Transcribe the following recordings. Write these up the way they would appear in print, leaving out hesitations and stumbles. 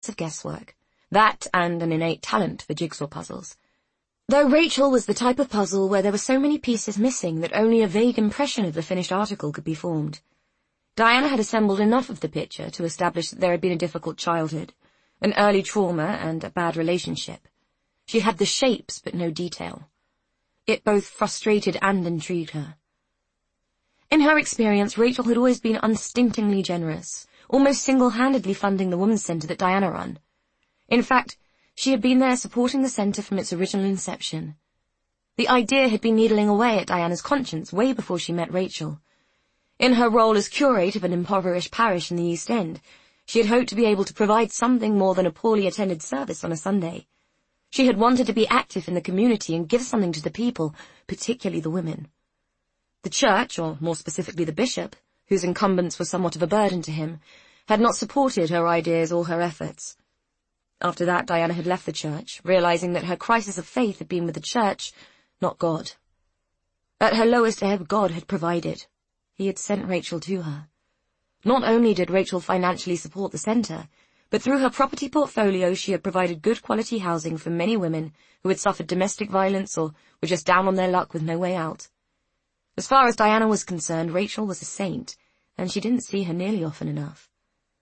of guesswork. That and an innate talent for jigsaw puzzles. Though Rachel was the type of puzzle where there were so many pieces missing that only a vague impression of the finished article could be formed. Diana had assembled enough of the picture to establish that there had been a difficult childhood, an early trauma, and a bad relationship. She had the shapes, but no detail. It both frustrated and intrigued her. In her experience, Rachel had always been unstintingly generous, almost single-handedly funding the Women's Centre that Diana ran. In fact, she had been there supporting the centre from its original inception. The idea had been needling away at Diana's conscience way before she met Rachel. In her role as curate of an impoverished parish in the East End, she had hoped to be able to provide something more than a poorly attended service on a Sunday. She had wanted to be active in the community and give something to the people, particularly the women. The church, or more specifically the bishop, whose incumbents were somewhat of a burden to him, had not supported her ideas or her efforts. After that, Diana had left the church, realizing that her crisis of faith had been with the church, not God. At her lowest ebb, God had provided. He had sent Rachel to her. Not only did Rachel financially support the centre, but through her property portfolio she had provided good quality housing for many women who had suffered domestic violence or were just down on their luck with no way out. As far as Diana was concerned, Rachel was a saint, and she didn't see her nearly often enough.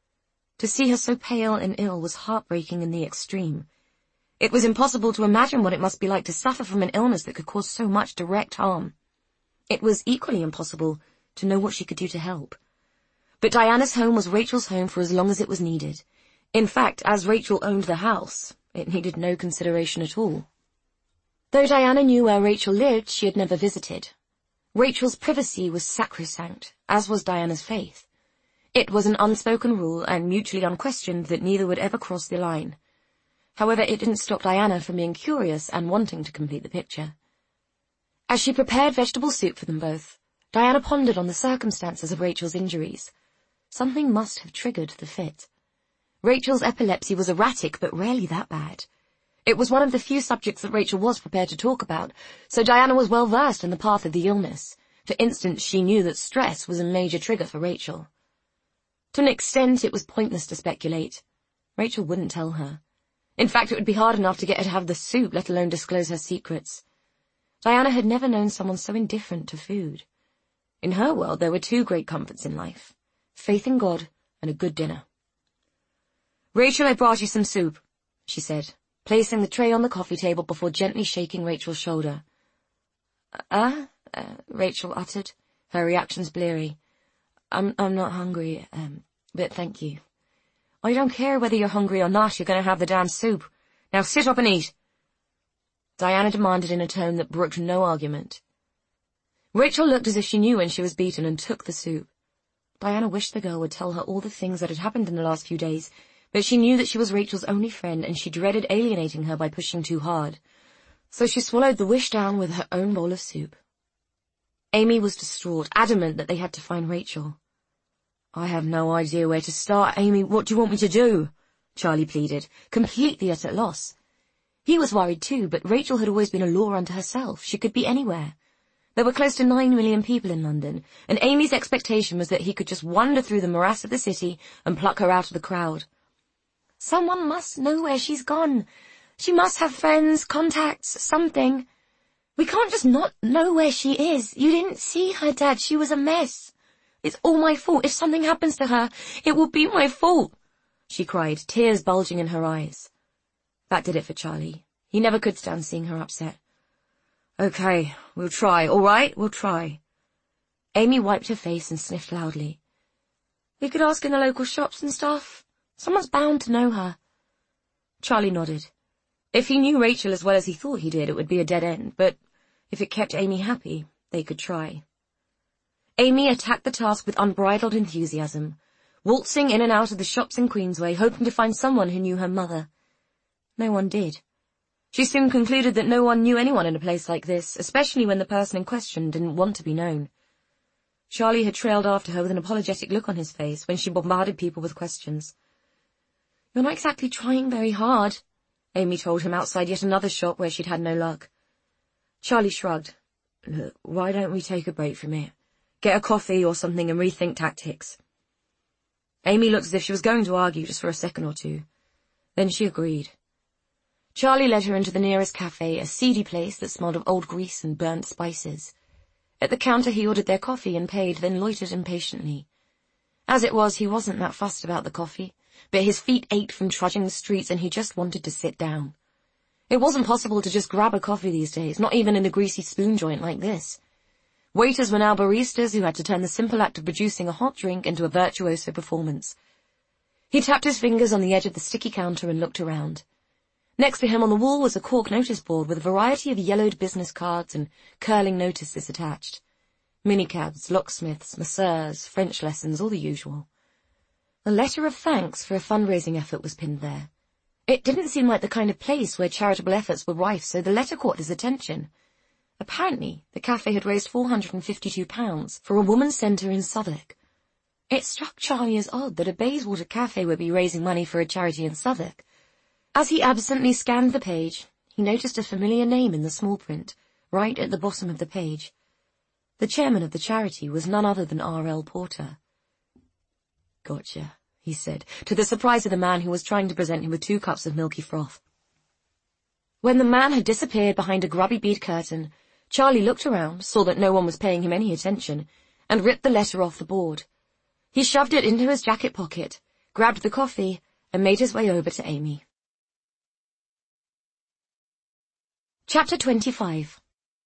To see her so pale and ill was heartbreaking in the extreme. It was impossible to imagine what it must be like to suffer from an illness that could cause so much direct harm. It was equally impossible to know what she could do to help. But Diana's home was Rachel's home for as long as it was needed. In fact, as Rachel owned the house, it needed no consideration at all. Though Diana knew where Rachel lived, she had never visited. Rachel's privacy was sacrosanct, as was Diana's faith. It was an unspoken rule and mutually unquestioned that neither would ever cross the line. However, it didn't stop Diana from being curious and wanting to complete the picture. As she prepared vegetable soup for them both, Diana pondered on the circumstances of Rachel's injuries. Something must have triggered the fit. Rachel's epilepsy was erratic, but rarely that bad. It was one of the few subjects that Rachel was prepared to talk about, so Diana was well versed in the path of the illness. For instance, she knew that stress was a major trigger for Rachel. To an extent, it was pointless to speculate. Rachel wouldn't tell her. In fact, it would be hard enough to get her to have the soup, let alone disclose her secrets. Diana had never known someone so indifferent to food. In her world, there were two great comforts in life: faith in God and a good dinner. "Rachel, I brought you some soup," she said, placing the tray on the coffee table before gently shaking Rachel's shoulder. Rachel uttered, her reactions bleary. I'm not hungry, but thank you." "I don't care whether you're hungry or not, you're going to have the damn soup. Now sit up and eat," Diana demanded in a tone that brooked no argument. Rachel looked as if she knew when she was beaten and took the soup. Diana wished the girl would tell her all the things that had happened in the last few days, but she knew that she was Rachel's only friend and she dreaded alienating her by pushing too hard. So she swallowed the wish down with her own bowl of soup. Amy was distraught, adamant that they had to find Rachel. "I have no idea where to start, Amy. What do you want me to do?" Charlie pleaded, completely at a loss. He was worried too, but Rachel had always been a law unto herself. She could be anywhere. There were close to 9 million people in London, and Amy's expectation was that he could just wander through the morass of the city and pluck her out of the crowd. "Someone must know where she's gone. She must have friends, contacts, something. We can't just not know where she is. You didn't see her, Dad. She was a mess. It's all my fault. If something happens to her, it will be my fault," she cried, tears bulging in her eyes. That did it for Charlie. He never could stand seeing her upset. "Okay, we'll try, all right? We'll try." Amy wiped her face and sniffed loudly. "We could ask in the local shops and stuff. Someone's bound to know her." Charlie nodded. If he knew Rachel as well as he thought he did, it would be a dead end, but if it kept Amy happy, they could try. Amy attacked the task with unbridled enthusiasm, waltzing in and out of the shops in Queensway, hoping to find someone who knew her mother. No one did. She soon concluded that no one knew anyone in a place like this, especially when the person in question didn't want to be known. Charlie had trailed after her with an apologetic look on his face when she bombarded people with questions. "You're not exactly trying very hard," Amy told him outside yet another shop where she'd had no luck. Charlie shrugged. "Look, why don't we take a break from it? Get a coffee or something and rethink tactics." Amy looked as if she was going to argue just for a second or two. Then she agreed. Charlie led her into the nearest cafe, a seedy place that smelled of old grease and burnt spices. At the counter he ordered their coffee and paid, then loitered impatiently. As it was, he wasn't that fussed about the coffee, but his feet ached from trudging the streets and he just wanted to sit down. It wasn't possible to just grab a coffee these days, not even in a greasy spoon joint like this. Waiters were now baristas who had to turn the simple act of producing a hot drink into a virtuoso performance. He tapped his fingers on the edge of the sticky counter and looked around. Next to him on the wall was a cork notice board with a variety of yellowed business cards and curling notices attached. Minicabs, locksmiths, masseurs, French lessons, all the usual. A letter of thanks for a fundraising effort was pinned there. It didn't seem like the kind of place where charitable efforts were rife, so the letter caught his attention. Apparently, the cafe had raised £452 for a woman's centre in Southwark. It struck Charlie as odd that a Bayswater cafe would be raising money for a charity in Southwark. As he absently scanned the page, he noticed a familiar name in the small print, right at the bottom of the page. The chairman of the charity was none other than R.L. Porter. "Gotcha," he said, to the surprise of the man who was trying to present him with 2 cups of milky froth. When the man had disappeared behind a grubby bead curtain, Charlie looked around, saw that no one was paying him any attention, and ripped the letter off the board. He shoved it into his jacket pocket, grabbed the coffee, and made his way over to Amy. Chapter 25.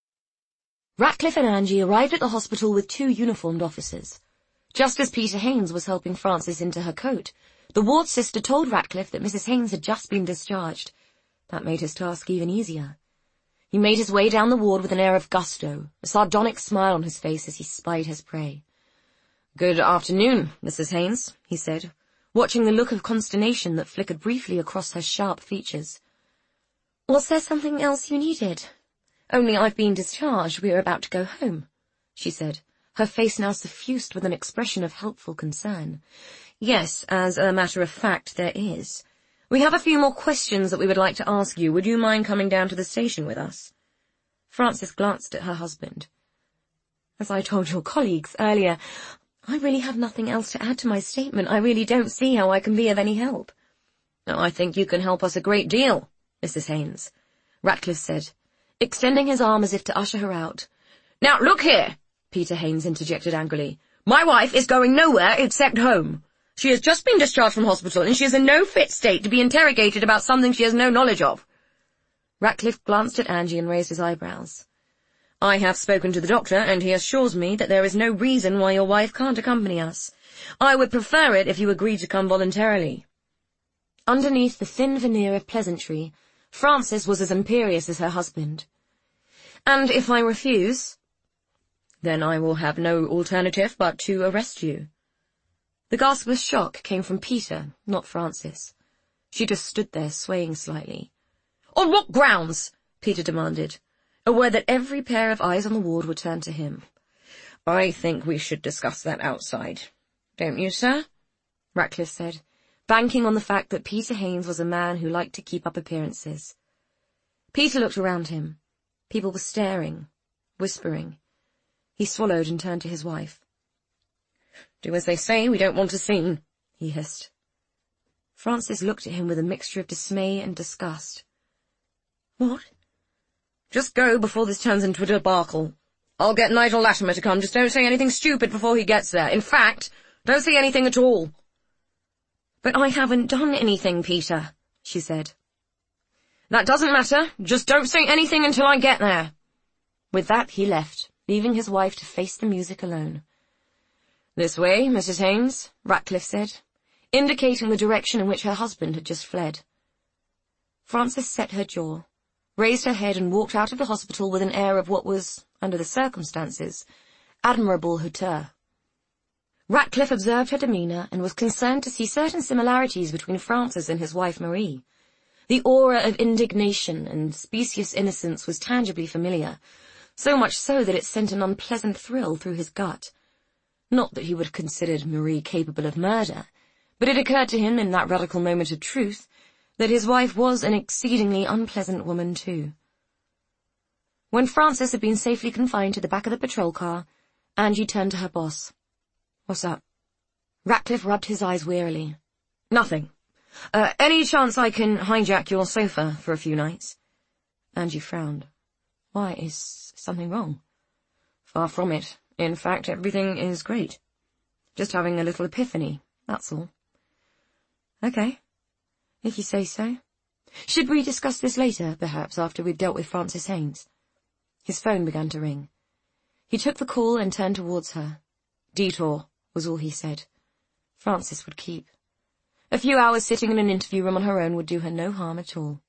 Ratcliffe and Angie arrived at the hospital with 2 uniformed officers. Just as Peter Haynes was helping Frances into her coat, the ward sister told Ratcliffe that Mrs. Haynes had just been discharged. That made his task even easier. He made his way down the ward with an air of gusto, a sardonic smile on his face as he spied his prey. "Good afternoon, Mrs. Haynes," he said, watching the look of consternation that flickered briefly across her sharp features. "Was there something else you needed? Only I've been discharged. We're about to go home," she said, her face now suffused with an expression of helpful concern. "Yes, as a matter of fact, there is. We have a few more questions that we would like to ask you. Would you mind coming down to the station with us?" Frances glanced at her husband. "As I told your colleagues earlier, I really have nothing else to add to my statement. I really don't see how I can be of any help." "Oh, I think you can help us a great deal, Mrs. Haynes," Ratcliffe said, extending his arm as if to usher her out. "Now, look here," Peter Haynes interjected angrily. "My wife is going nowhere except home. She has just been discharged from hospital, and she is in no fit state to be interrogated about something she has no knowledge of." Ratcliffe glanced at Angie and raised his eyebrows. "I have spoken to the doctor, and he assures me that there is no reason why your wife can't accompany us. I would prefer it if you agreed to come voluntarily." Underneath the thin veneer of pleasantry, Frances was as imperious as her husband. "And if I refuse?" "Then I will have no alternative but to arrest you." The gasp of shock came from Peter, not Frances. She just stood there, swaying slightly. "On what grounds?" Peter demanded, aware that every pair of eyes on the ward were turned to him. "I think we should discuss that outside. Don't you, sir?" Ratcliffe said, banking on the fact that Peter Haynes was a man who liked to keep up appearances. Peter looked around him. People were staring, whispering. He swallowed and turned to his wife. "Do as they say, we don't want a scene," he hissed. Frances looked at him with a mixture of dismay and disgust. "What?" "Just go before this turns into a debacle. I'll get Nigel Latimer to come. Just don't say anything stupid before he gets there. In fact, don't say anything at all." "But I haven't done anything, Peter," she said. "That doesn't matter. Just don't say anything until I get there." With that, he left, leaving his wife to face the music alone. "This way, Mrs. Haynes," Ratcliffe said, indicating the direction in which her husband had just fled. Frances set her jaw, raised her head and walked out of the hospital with an air of what was, under the circumstances, admirable hauteur. Ratcliffe observed her demeanour and was concerned to see certain similarities between Frances and his wife Marie. The aura of indignation and specious innocence was tangibly familiar, so much so that it sent an unpleasant thrill through his gut. Not that he would have considered Marie capable of murder, but it occurred to him in that radical moment of truth that his wife was an exceedingly unpleasant woman too. When Frances had been safely confined to the back of the patrol car, Angie turned to her boss. "What's up?" Ratcliffe rubbed his eyes wearily. "Nothing. Any chance I can hijack your sofa for a few nights? Angie frowned. Why, is something wrong? Far from it. In fact, everything is great. Just having a little epiphany, that's all. Okay, if you say so. Should we discuss this later, perhaps, after we've dealt with Francis Haynes? His phone began to ring. He took the call and turned towards her. Detour, was all he said. Francis would keep. A few hours sitting in an interview room on her own would do her no harm at all.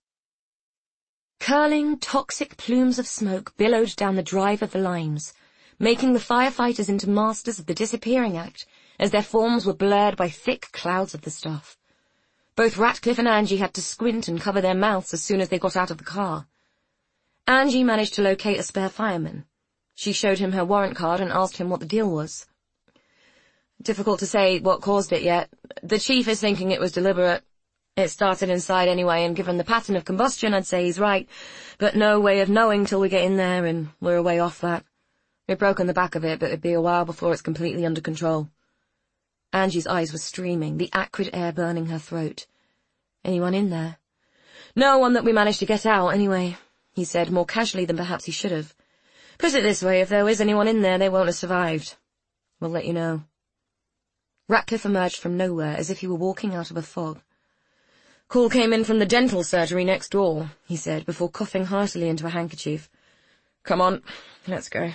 Curling, toxic plumes of smoke billowed down the drive of the Limes, making the firefighters into masters of the disappearing act, as their forms were blurred by thick clouds of the stuff. Both Ratcliffe and Angie had to squint and cover their mouths as soon as they got out of the car. Angie managed to locate a spare fireman. She showed him her warrant card and asked him what the deal was. Difficult to say what caused it yet. The chief is thinking it was deliberate. It started inside anyway, and given the pattern of combustion, I'd say he's right. But no way of knowing till we get in there, and we're a way off that. We've broken the back of it, but it'd be a while before it's completely under control. Angie's eyes were streaming, the acrid air burning her throat. Anyone in there? No one that we managed to get out, anyway, he said, more casually than perhaps he should have. Put it this way, if there is anyone in there, they won't have survived. We'll let you know. Ratcliffe emerged from nowhere, as if he were walking out of a fog. Call came in from the dental surgery next door, he said, before coughing heartily into a handkerchief. Come on, let's go.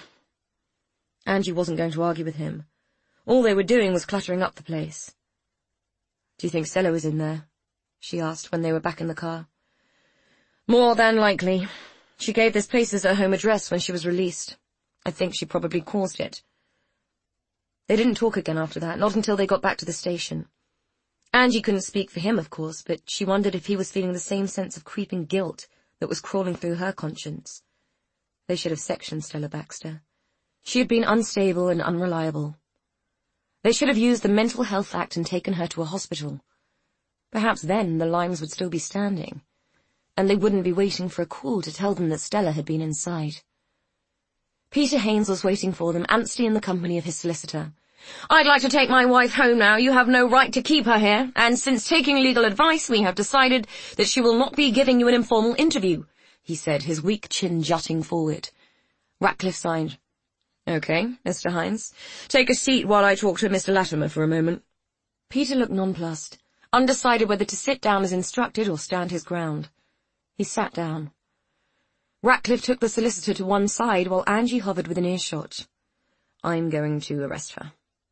Angie wasn't going to argue with him. All they were doing was cluttering up the place. Do you think Stella was in there? She asked when they were back in the car. More than likely. She gave this place as her home address when she was released. I think she probably caused it. They didn't talk again after that, not until they got back to the station. Angie couldn't speak for him, of course, but she wondered if he was feeling the same sense of creeping guilt that was crawling through her conscience. They should have sectioned Stella Baxter. She had been unstable and unreliable. They should have used the Mental Health Act and taken her to a hospital. Perhaps then the Limes would still be standing, and they wouldn't be waiting for a call to tell them that Stella had been inside. Peter Haynes was waiting for them, antsy in the company of his solicitor. I'd like to take my wife home now. You have no right to keep her here, and since taking legal advice, we have decided that she will not be giving you an informal interview, he said, his weak chin jutting forward. Ratcliffe signed. Okay, Mr. Haynes. Take a seat while I talk to Mr. Latimer for a moment. Peter looked nonplussed, undecided whether to sit down as instructed or stand his ground. He sat down. Ratcliffe took the solicitor to one side while Angie hovered within earshot. I'm going to arrest her.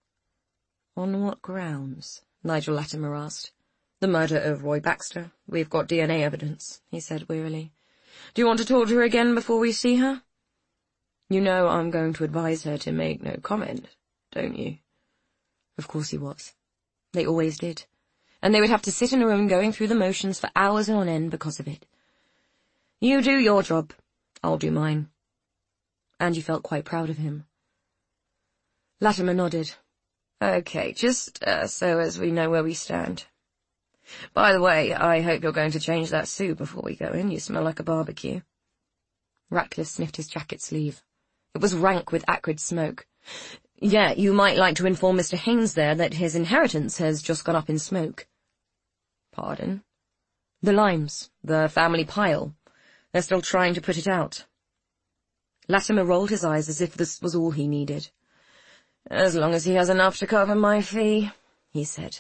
On what grounds? Nigel Latimer asked. The murder of Roy Baxter. We've got DNA evidence, he said wearily. Do you want to talk to her again before we see her? You know I'm going to advise her to make no comment, don't you? Of course he was. They always did. And they would have to sit in a room going through the motions for hours on end because of it. You do your job. I'll do mine. Angie felt quite proud of him. Latimer nodded. Okay, just so as we know where we stand. By the way, I hope you're going to change that suit before we go in. You smell like a barbecue. Ratcliffe sniffed his jacket sleeve. It was rank with acrid smoke. Yeah, you might like to inform Mr. Haynes there that his inheritance has just gone up in smoke. Pardon? The Limes, the family pile. They're still trying to put it out. Latimer rolled his eyes as if this was all he needed. As long as he has enough to cover my fee, he said.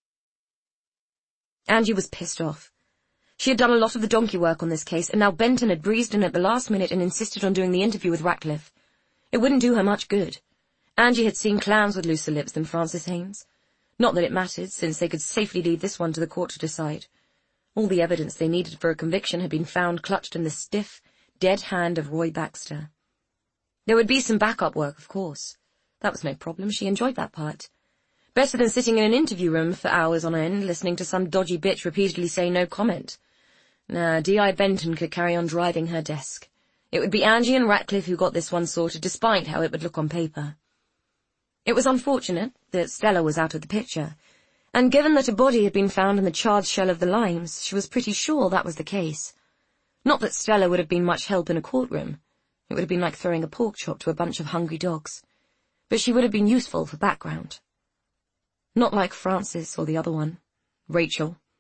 Angie was pissed off. She had done a lot of the donkey work on this case, and now Benton had breezed in at the last minute and insisted on doing the interview with Ratcliffe. It wouldn't do her much good. Angie had seen clams with looser lips than Francis Haynes. Not that it mattered, since they could safely leave this one to the court to decide. All the evidence they needed for a conviction had been found clutched in the stiff, dead hand of Roy Baxter. There would be some backup work, of course. That was no problem. She enjoyed that part. Better than sitting in an interview room for hours on end, listening to some dodgy bitch repeatedly say no comment. Nah, D.I. Benton could carry on driving her desk. It would be Angie and Ratcliffe who got this one sorted, despite how it would look on paper. It was unfortunate that Stella was out of the picture, and given that a body had been found in the charred shell of the Limes, she was pretty sure that was the case. Not that Stella would have been much help in a courtroom. It would have been like throwing a pork chop to a bunch of hungry dogs. But she would have been useful for background. Not like Francis or the other one, Rachel.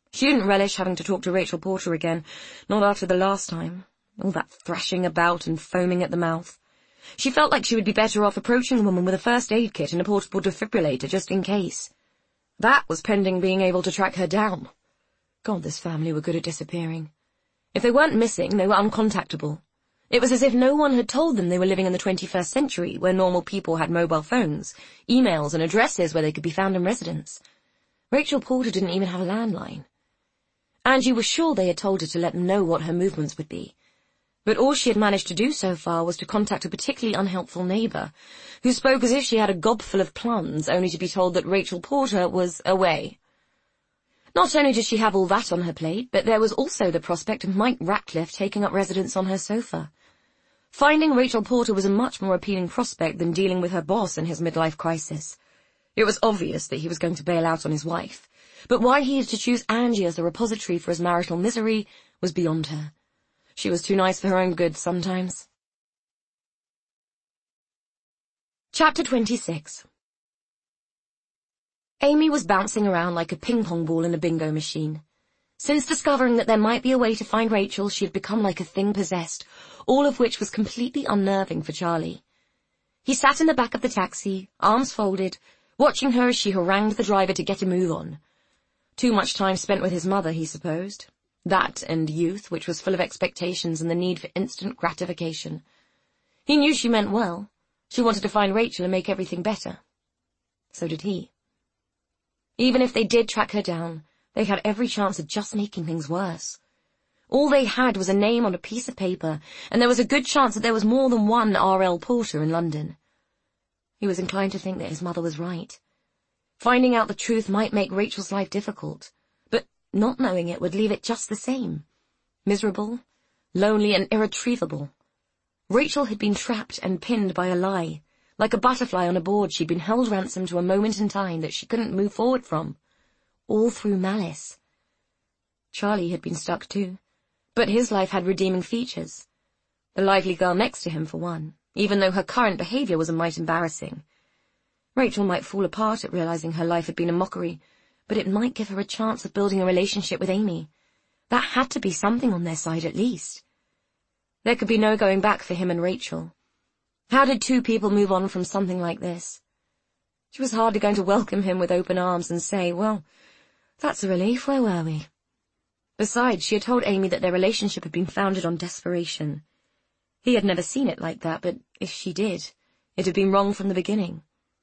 She didn't relish having to talk to Rachel Porter again, not after the last time. All that thrashing about and foaming at the mouth. She felt like she would be better off approaching the woman with a first aid kit and a portable defibrillator just in case. That was pending being able to track her down. God, this family were good at disappearing. If they weren't missing, they were uncontactable. It was as if no one had told them they were living in the 21st century, where normal people had mobile phones, emails and addresses where they could be found in residence. Rachel Porter didn't even have a landline. Angie was sure they had told her to let them know what her movements would be. But all she had managed to do so far was to contact a particularly unhelpful neighbour, who spoke as if she had a gobful of plums, only to be told that Rachel Porter was away. Not only did she have all that on her plate, but there was also the prospect of Mike Ratcliffe taking up residence on her sofa. Finding Rachel Porter was a much more appealing prospect than dealing with her boss in his midlife crisis. It was obvious that he was going to bail out on his wife, but why he had to choose Angie as the repository for his marital misery was beyond her. She was too nice for her own good sometimes. Chapter 26. Amy was bouncing around like a ping-pong ball in a bingo machine. Since discovering that there might be a way to find Rachel, she had become like a thing possessed, all of which was completely unnerving for Charlie. He sat in the back of the taxi, arms folded, watching her as she harangued the driver to get a move on. Too much time spent with his mother, he supposed. That and youth, which was full of expectations and the need for instant gratification. He knew she meant well. She wanted to find Rachel and make everything better. So did he. Even if they did track her down, they had every chance of just making things worse. All they had was a name on a piece of paper, and there was a good chance that there was more than one R.L. Porter in London. He was inclined to think that his mother was right. Finding out the truth might make Rachel's life difficult, but not knowing it would leave it just the same. Miserable, lonely, and irretrievable. Rachel had been trapped and pinned by a lie. Like a butterfly on a board, she'd been held ransom to a moment in time that she couldn't move forward from. All through malice. Charlie had been stuck too, but his life had redeeming features. The lively girl next to him, for one, even though her current behaviour was a mite embarrassing. Rachel might fall apart at realising her life had been a mockery, but it might give her a chance of building a relationship with Amy. That had to be something on their side at least. There could be no going back for him and Rachel. How did two people move on from something like this? She was hardly going to welcome him with open arms and say, well, that's a relief, where were we? Besides, she had told Amy that their relationship had been founded on desperation. He had never seen it like that, but if she did, it had been wrong from the beginning.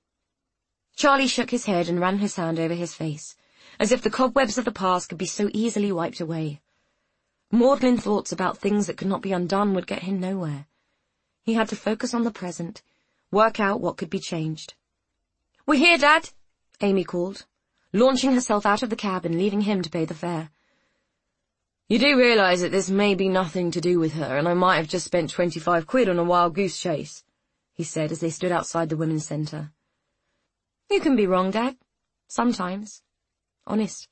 Charlie shook his head and ran his hand over his face, as if the cobwebs of the past could be so easily wiped away. Maudlin thoughts about things that could not be undone would get him nowhere. He had to focus on the present, work out what could be changed. "We're here, Dad," Amy called, launching herself out of the cab and leaving him to pay the fare. "You do realise that this may be nothing to do with her, and I might have just spent 25 quid on a wild goose chase," he said as they stood outside the women's centre. "You can be wrong, Dad. Sometimes. Honest."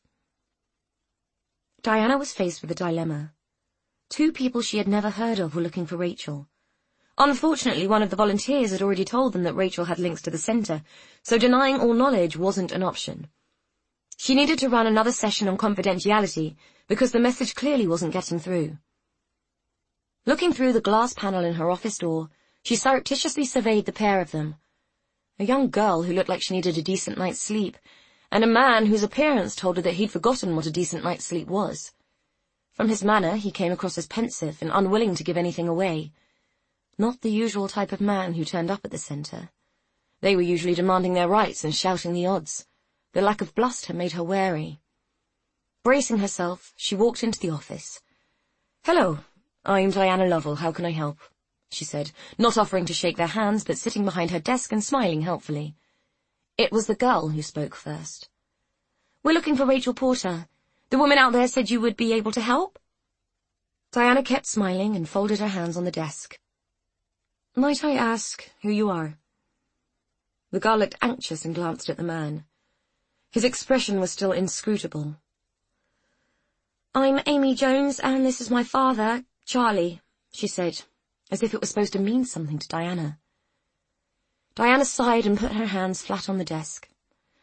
Diana was faced with a dilemma. Two people she had never heard of were looking for Rachel. Unfortunately, one of the volunteers had already told them that Rachel had links to the centre, so denying all knowledge wasn't an option. She needed to run another session on confidentiality, because the message clearly wasn't getting through. Looking through the glass panel in her office door, she surreptitiously surveyed the pair of them. A young girl who looked like she needed a decent night's sleep, and a man whose appearance told her that he'd forgotten what a decent night's sleep was. From his manner, he came across as pensive and unwilling to give anything away. Not the usual type of man who turned up at the centre. They were usually demanding their rights and shouting the odds. The lack of bluster made her wary. Bracing herself, she walked into the office. "Hello, I'm Diana Lovell. How can I help?" she said, not offering to shake their hands, but sitting behind her desk and smiling helpfully. It was the girl who spoke first. "We're looking for Rachel Porter. The woman out there said you would be able to help?" Diana kept smiling and folded her hands on the desk. "Might I ask who you are?" The girl looked anxious and glanced at the man. His expression was still inscrutable. "I'm Amy Jones, and this is my father, Charlie," she said, as if it was supposed to mean something to Diana. Diana sighed and put her hands flat on the desk.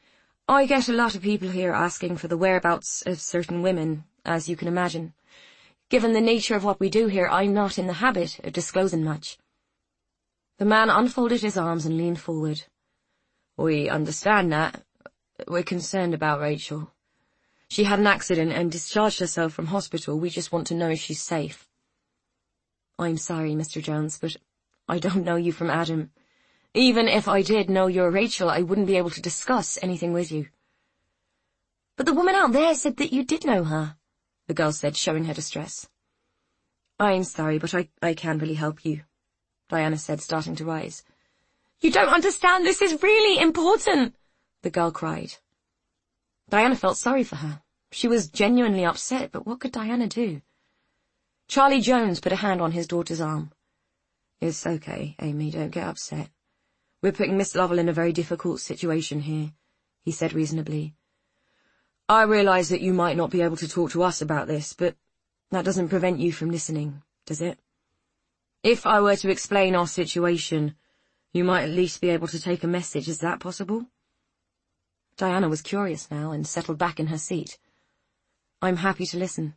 I get a lot of people here asking for the whereabouts of certain women, as you can imagine. Given the nature of what we do here, I'm not in the habit of disclosing much. The man unfolded his arms and leaned forward. We understand that. We're concerned about Rachel. She had an accident and discharged herself from hospital. We just want to know if she's safe. I'm sorry, Mr. Jones, but I don't know you from Adam. Even if I did know you're Rachel, I wouldn't be able to discuss anything with you. But the woman out there said that you did know her, the girl said, showing her distress. I'm sorry, but I can't really help you, Diana said, starting to rise. You don't understand, this is really important, the girl cried. Diana felt sorry for her. She was genuinely upset, but what could Diana do? Charlie Jones put a hand on his daughter's arm. It's okay, Amy, don't get upset. We're putting Miss Lovell in a very difficult situation here, he said reasonably. I realise that you might not be able to talk to us about this, but that doesn't prevent you from listening, does it? If I were to explain our situation, you might at least be able to take a message. Is that possible? Diana was curious now and settled back in her seat. I'm happy to listen.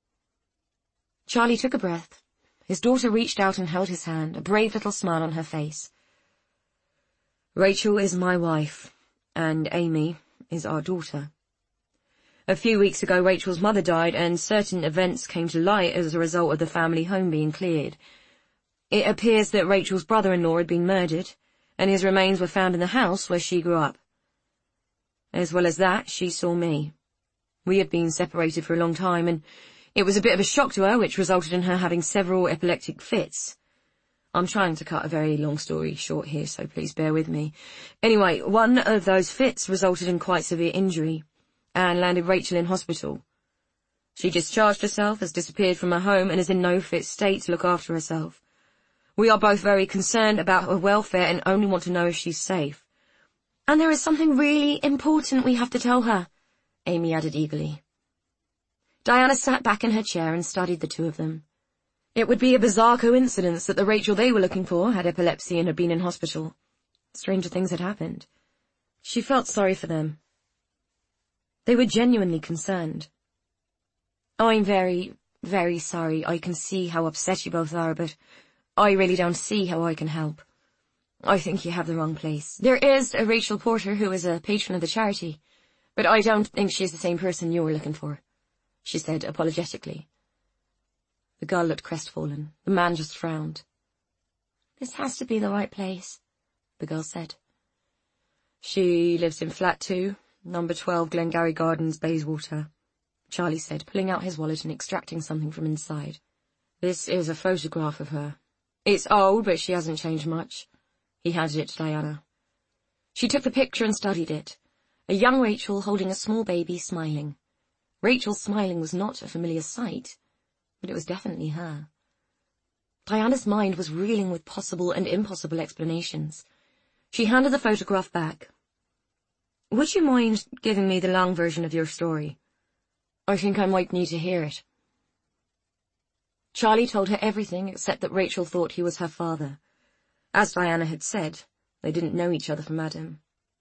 Charlie took a breath. His daughter reached out and held his hand, a brave little smile on her face. Rachel is my wife, and Amy is our daughter. A few weeks ago, Rachel's mother died, and certain events came to light as a result of the family home being cleared. It appears that Rachel's brother-in-law had been murdered, and his remains were found in the house where she grew up. As well as that, she saw me. We had been separated for a long time, and it was a bit of a shock to her, which resulted in her having several epileptic fits. I'm trying to cut a very long story short here, so please bear with me. Anyway, one of those fits resulted in quite severe injury, and landed Rachel in hospital. She discharged herself, has disappeared from her home, and is in no fit state to look after herself. We are both very concerned about her welfare and only want to know if she's safe. And there is something really important we have to tell her, Amy added eagerly. Diana sat back in her chair and studied the two of them. It would be a bizarre coincidence that the Rachel they were looking for had epilepsy and had been in hospital. Stranger things had happened. She felt sorry for them. They were genuinely concerned. I'm very, very sorry. I can see how upset you both are, but I really don't see how I can help. I think you have the wrong place. There is a Rachel Porter who is a patron of the charity, but I don't think she's the same person you were looking for, she said apologetically. The girl looked crestfallen. The man just frowned. This has to be the right place, the girl said. She lives in flat 2, number 12 Glengarry Gardens, Bayswater, Charlie said, pulling out his wallet and extracting something from inside. This is a photograph of her. It's old, but she hasn't changed much. He handed it to Diana. She took the picture and studied it. A young Rachel holding a small baby, smiling. Rachel smiling was not a familiar sight, but it was definitely her. Diana's mind was reeling with possible and impossible explanations. She handed the photograph back. Would you mind giving me the long version of your story? I think I might need to hear it. Charlie told her everything except that Rachel thought he was her father. As Diana had said, they didn't know each other from Adam.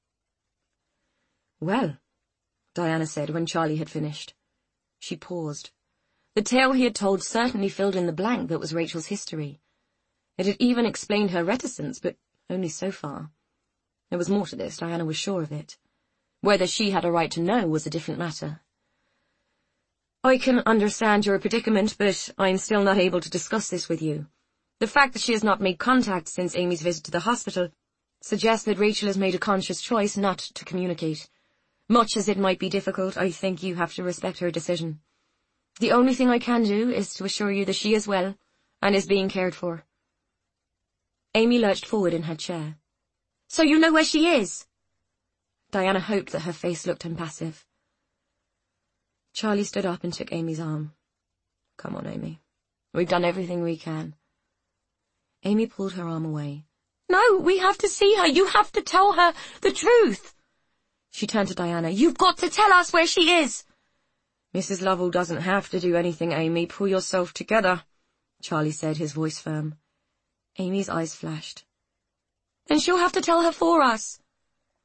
Well, Diana said when Charlie had finished. She paused. The tale he had told certainly filled in the blank that was Rachel's history. It had even explained her reticence, but only so far. There was more to this, Diana was sure of it. Whether she had a right to know was a different matter. I can understand your predicament, but I'm still not able to discuss this with you. The fact that she has not made contact since Amy's visit to the hospital suggests that Rachel has made a conscious choice not to communicate. Much as it might be difficult, I think you have to respect her decision. The only thing I can do is to assure you that she is well and is being cared for. Amy lurched forward in her chair. So you know where she is? Diana hoped that her face looked impassive. Charlie stood up and took Amy's arm. Come on, Amy. We've done everything we can. Amy pulled her arm away. No, we have to see her. You have to tell her the truth. She turned to Diana. You've got to tell us where she is. Mrs. Lovell doesn't have to do anything, Amy. Pull yourself together, Charlie said, his voice firm. Amy's eyes flashed. Then she'll have to tell her for us.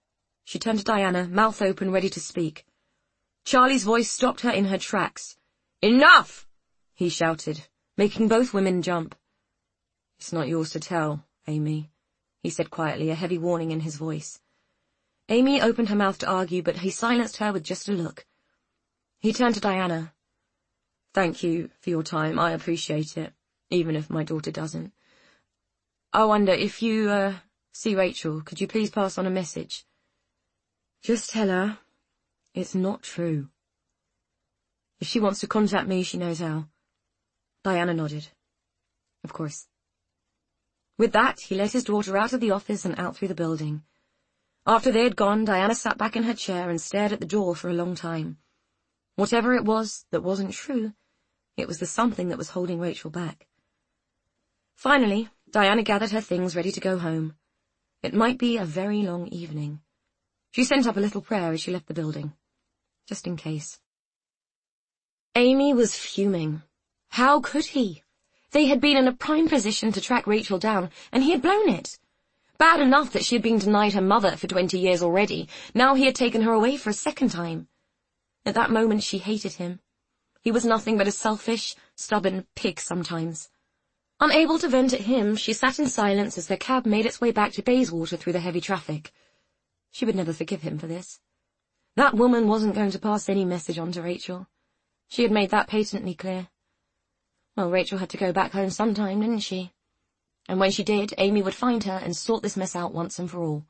She turned to Diana, mouth open, ready to speak. Charlie's voice stopped her in her tracks. "Enough!" he shouted, making both women jump. "It's not yours to tell, Amy," he said quietly, a heavy warning in his voice. Amy opened her mouth to argue, but he silenced her with just a look. He turned to Diana. "Thank you for your time. I appreciate it, even if my daughter doesn't. I wonder, if you, see Rachel, could you please pass on a message? Just tell her it's not true. If she wants to contact me, she knows how." Diana nodded. Of course. With that, he led his daughter out of the office and out through the building. After they had gone, Diana sat back in her chair and stared at the door for a long time. Whatever it was that wasn't true, it was the something that was holding Rachel back. Finally, Diana gathered her things ready to go home. It might be a very long evening. She sent up a little prayer as she left the building, just in case. Amy was fuming. How could he? They had been in a prime position to track Rachel down, and he had blown it. Bad enough that she had been denied her mother for 20 years already. Now he had taken her away for a second time. At that moment she hated him. He was nothing but a selfish, stubborn pig sometimes. Unable to vent at him, she sat in silence as their cab made its way back to Bayswater through the heavy traffic. She would never forgive him for this. That woman wasn't going to pass any message on to Rachel. She had made that patently clear. Well, Rachel had to go back home sometime, didn't she? And when she did, Amy would find her and sort this mess out once and for all.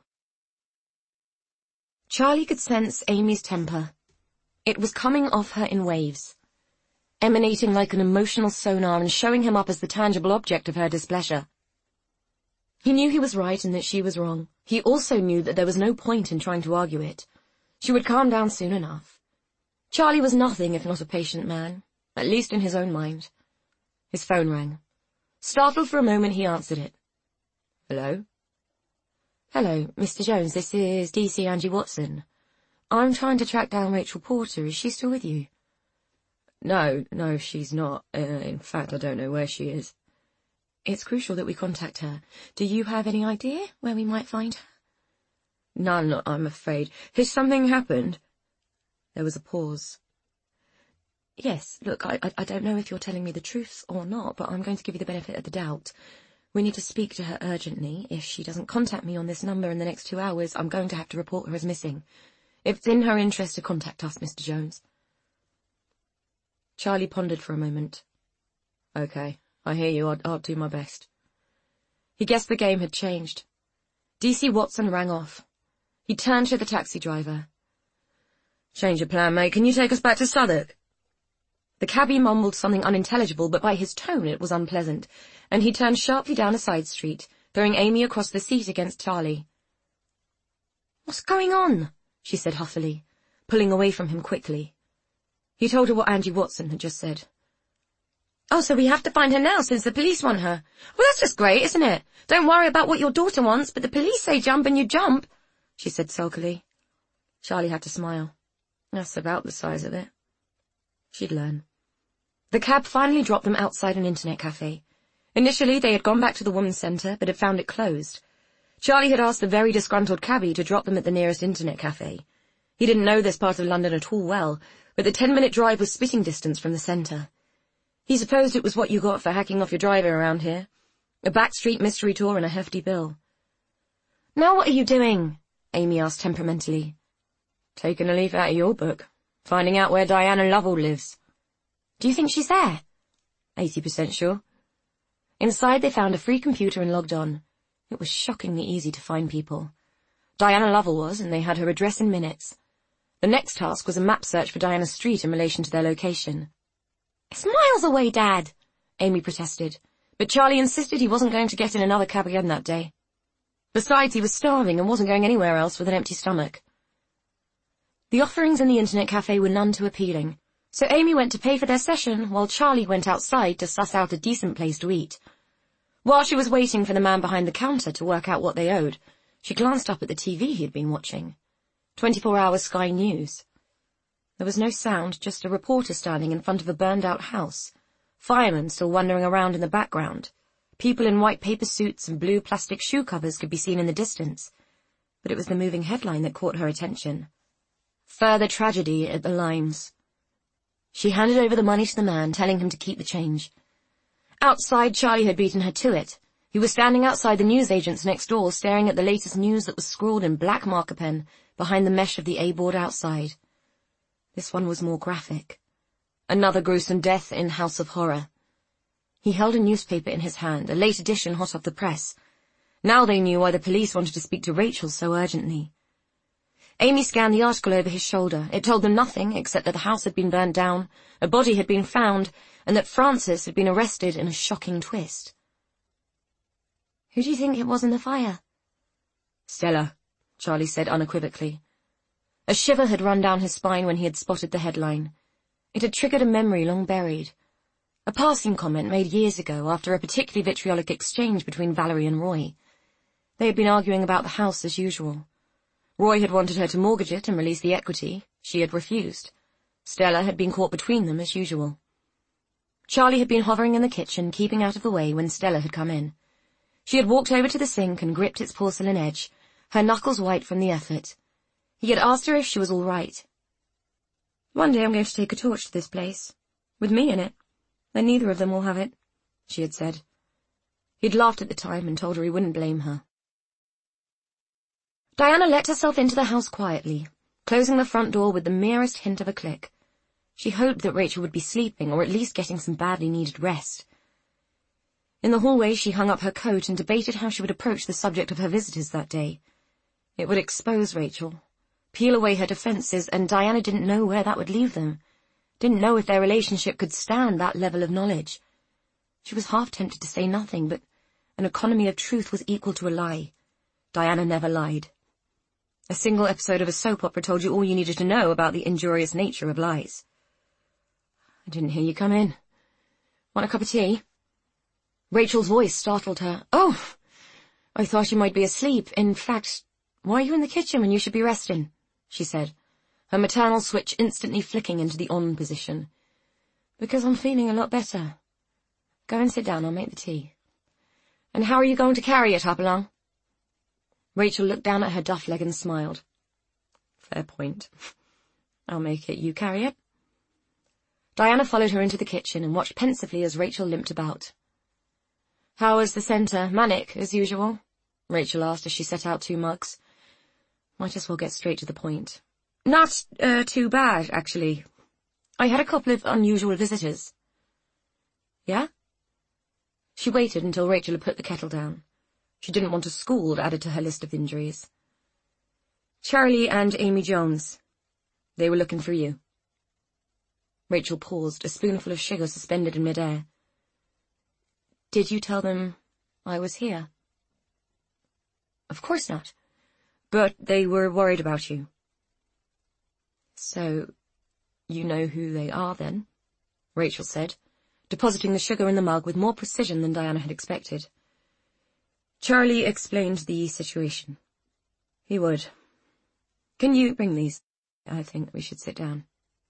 Charlie could sense Amy's temper. It was coming off her in waves, emanating like an emotional sonar and showing him up as the tangible object of her displeasure. He knew he was right and that she was wrong. He also knew that there was no point in trying to argue it. She would calm down soon enough. Charlie was nothing if not a patient man, at least in his own mind. His phone rang. Startled for a moment, he answered it. "Hello?" "Hello, Mr. Jones, this is DC Angie Watson. I'm trying to track down Rachel Porter. Is she still with you?" No, she's not. In fact, I don't know where she is." "It's crucial that we contact her. Do you have any idea where we might find her?" "None, I'm afraid. Has something happened?" There was a pause. "Yes, look, I don't know if you're telling me the truth or not, but I'm going to give you the benefit of the doubt. We need to speak to her urgently. If she doesn't contact me on this number in the next 2 hours, I'm going to have to report her as missing. If it's in her interest to contact us, Mr. Jones." Charlie pondered for a moment. "Okay, I hear you. I'll do my best." He guessed the game had changed. DC Watson rang off. He turned to the taxi driver. "Change of plan, mate. Can you take us back to Southwark?" The cabbie mumbled something unintelligible, but by his tone it was unpleasant, and he turned sharply down a side street, throwing Amy across the seat against Charlie. "What's going on?" she said huffily, pulling away from him quickly. He told her what Angie Watson had just said. "Oh, so we have to find her now since the police want her. Well, that's just great, isn't it? Don't worry about what your daughter wants, but the police say jump and you jump," she said sulkily. Charlie had to smile. That's about the size of it. She'd learn. The cab finally dropped them outside an internet cafe. Initially, they had gone back to the women's centre, but had found it closed. Charlie had asked the very disgruntled cabbie to drop them at the nearest internet cafe. He didn't know this part of London at all well, but the 10-minute drive was spitting distance from the centre. He supposed it was what you got for hacking off your driver around here. A backstreet mystery tour and a hefty bill. "Now what are you doing?" Amy asked temperamentally. "Taking a leaf out of your book. Finding out where Diana Lovell lives." "Do you think she's there?" 80% sure. Inside they found a free computer and logged on. It was shockingly easy to find people. Diana Lovell was, and they had her address in minutes. The next task was a map search for Diana's street in relation to their location. "It's miles away, Dad," Amy protested, but Charlie insisted he wasn't going to get in another cab again that day. Besides, he was starving and wasn't going anywhere else with an empty stomach. The offerings in the internet cafe were none too appealing, so Amy went to pay for their session while Charlie went outside to suss out a decent place to eat. While she was waiting for the man behind the counter to work out what they owed, she glanced up at the TV he had been watching. 24-hour Sky News. There was no sound, just a reporter standing in front of a burned-out house, firemen still wandering around in the background. People in white paper suits and blue plastic shoe covers could be seen in the distance. but it was the moving headline that caught her attention. Further tragedy at the Limes. She handed over the money to the man, telling him to keep the change. Outside, Charlie had beaten her to it. He was standing outside the newsagent's next door, staring at the latest news that was scrawled in black marker pen behind the mesh of the A-board outside. This one was more graphic. Another gruesome death in House of Horror. He held a newspaper in his hand, a late edition hot off the press. Now they knew why the police wanted to speak to Rachel so urgently. Amy scanned the article over his shoulder. It told them nothing except that the house had been burned down, a body had been found, and that Francis had been arrested in a shocking twist. "Who do you think it was in the fire?" "Stella," Charlie said unequivocally. A shiver had run down his spine when he had spotted the headline. It had triggered a memory long buried. A passing comment made years ago after a particularly vitriolic exchange between Valerie and Roy. They had been arguing about the house as usual. Roy had wanted her to mortgage it and release the equity. She had refused. Stella had been caught between them as usual. Charlie had been hovering in the kitchen, keeping out of the way when Stella had come in. She had walked over to the sink and gripped its porcelain edge, her knuckles white from the effort. He had asked her if she was all right. "One day I'm going to take a torch to this place, with me in it. Then neither of them will have it," she had said. He'd laughed at the time and told her he wouldn't blame her. Diana let herself into the house quietly, closing the front door with the merest hint of a click. She hoped that Rachel would be sleeping, or at least getting some badly needed rest. In the hallway she hung up her coat and debated how she would approach the subject of her visitors that day. It would expose Rachel, peel away her defences, and Diana didn't know where that would leave them. Didn't know if their relationship could stand that level of knowledge. She was half tempted to say nothing, but an economy of truth was equal to a lie. Diana never lied. A single episode of a soap opera told you all you needed to know about the injurious nature of lies. "I didn't hear you come in. Want a cup of tea?" Rachel's voice startled her. "Oh, I thought you might be asleep. In fact, why are you in the kitchen when you should be resting?" she said, her maternal switch instantly flicking into the on position. "Because I'm feeling a lot better. Go and sit down, I'll make the tea." "And how are you going to carry it, Hopalong?" Rachel looked down at her duff leg and smiled. "Fair point. I'll make it, you carry it." Diana followed her into the kitchen and watched pensively as Rachel limped about. "How was the centre? Manic, as usual?" Rachel asked as she set out 2 mugs. "Might as well get straight to the point." "Not, too bad, actually. I had a couple of unusual visitors." "Yeah?" She waited until Rachel had put the kettle down. She didn't want a scald added to her list of injuries. "Charlie and Amy Jones. They were looking for you." Rachel paused, a spoonful of sugar suspended in mid-air. "Did you tell them I was here?" "Of course not. But they were worried about you." "So, you know who they are, then?" Rachel said, depositing the sugar in the mug with more precision than Diana had expected. Charlie explained the situation. He would. "Can you bring these? I think we should sit down."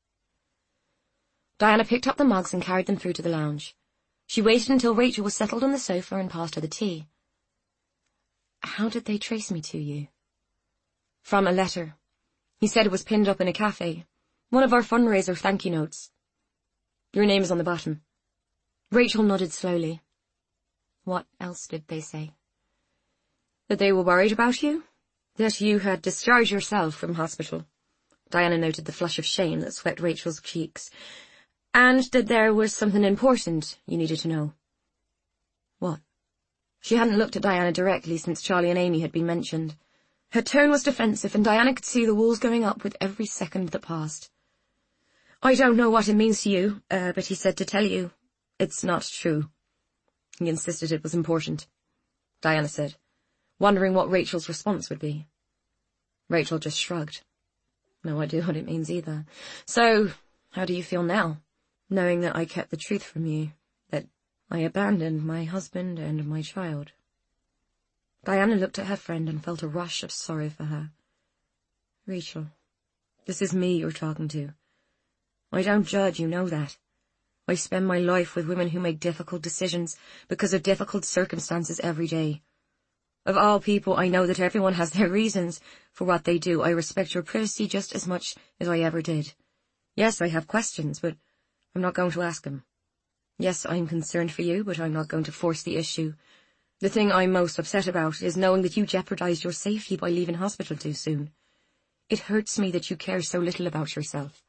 Diana picked up the mugs and carried them through to the lounge. She waited until Rachel was settled on the sofa and passed her the tea. "How did they trace me to you?" "From a letter. He said it was pinned up in a cafe. One of our fundraiser thank you notes. Your name is on the bottom." Rachel nodded slowly. "What else did they say?" "That they were worried about you. That you had discharged yourself from hospital." Diana noted the flush of shame that swept Rachel's cheeks. "And that there was something important you needed to know." "What?" She hadn't looked at Diana directly since Charlie and Amy had been mentioned. Her tone was defensive, and Diana could see the walls going up with every second that passed. "I don't know what it means to you, but he said to tell you. It's not true." He insisted it was important, Diana said, wondering what Rachel's response would be. Rachel just shrugged. "No idea what it means either. So, how do you feel now, knowing that I kept the truth from you, that I abandoned my husband and my child?" Diana looked at her friend and felt a rush of sorrow for her. "Rachel, this is me you're talking to. I don't judge, you know that. I spend my life with women who make difficult decisions because of difficult circumstances every day. Of all people, I know that everyone has their reasons for what they do. I respect your privacy just as much as I ever did. Yes, I have questions, but I'm not going to ask them. Yes, I'm concerned for you, but I'm not going to force the issue. The thing I'm most upset about is knowing that you jeopardized your safety by leaving hospital too soon. It hurts me that you care so little about yourself.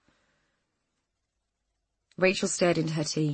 Rachel stared into her tea.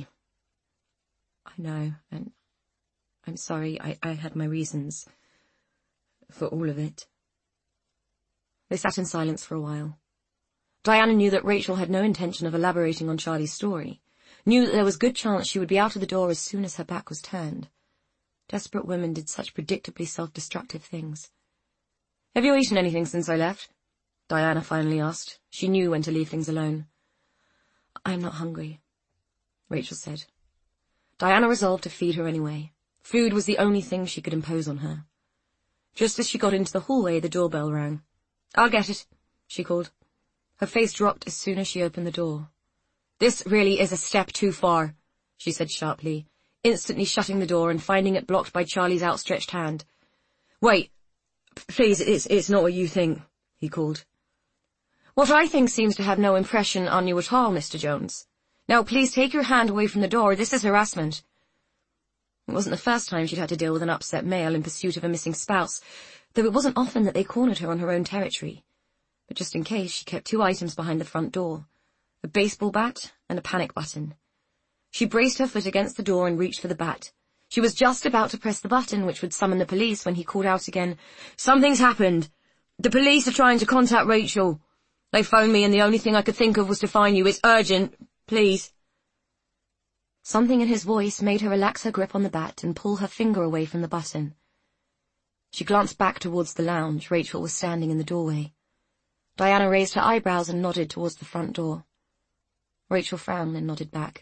I know, and I'm sorry. I had my reasons for all of it. They sat in silence for a while. Diana knew that Rachel had no intention of elaborating on Charlie's story, knew that there was good chance she would be out of the door as soon as her back was turned. Desperate women did such predictably self-destructive things. Have you eaten anything since I left? Diana finally asked. She knew when to leave things alone. I'm not hungry, Rachel said. Diana resolved to feed her anyway. Food was the only thing she could impose on her. Just as she got into the hallway, the doorbell rang. I'll get it, she called. Her face dropped as soon as she opened the door. This really is a step too far, she said sharply, instantly shutting the door and finding it blocked by Charlie's outstretched hand. Wait, please, it's not what you think, he called. What I think seems to have no impression on you at all, Mr. Jones. Now, please take your hand away from the door. This is harassment. It wasn't the first time she'd had to deal with an upset male in pursuit of a missing spouse, though it wasn't often that they cornered her on her own territory. But just in case, she kept 2 items behind the front door, a baseball bat and a panic button. She braced her foot against the door and reached for the bat. She was just about to press the button which would summon the police when he called out again, Something's happened. The police are trying to contact Rachel. They phoned me and the only thing I could think of was to find you. It's urgent. Please. Something in his voice made her relax her grip on the bat and pull her finger away from the button. She glanced back towards the lounge. Rachel was standing in the doorway. Diana raised her eyebrows and nodded towards the front door. Rachel frowned and nodded back.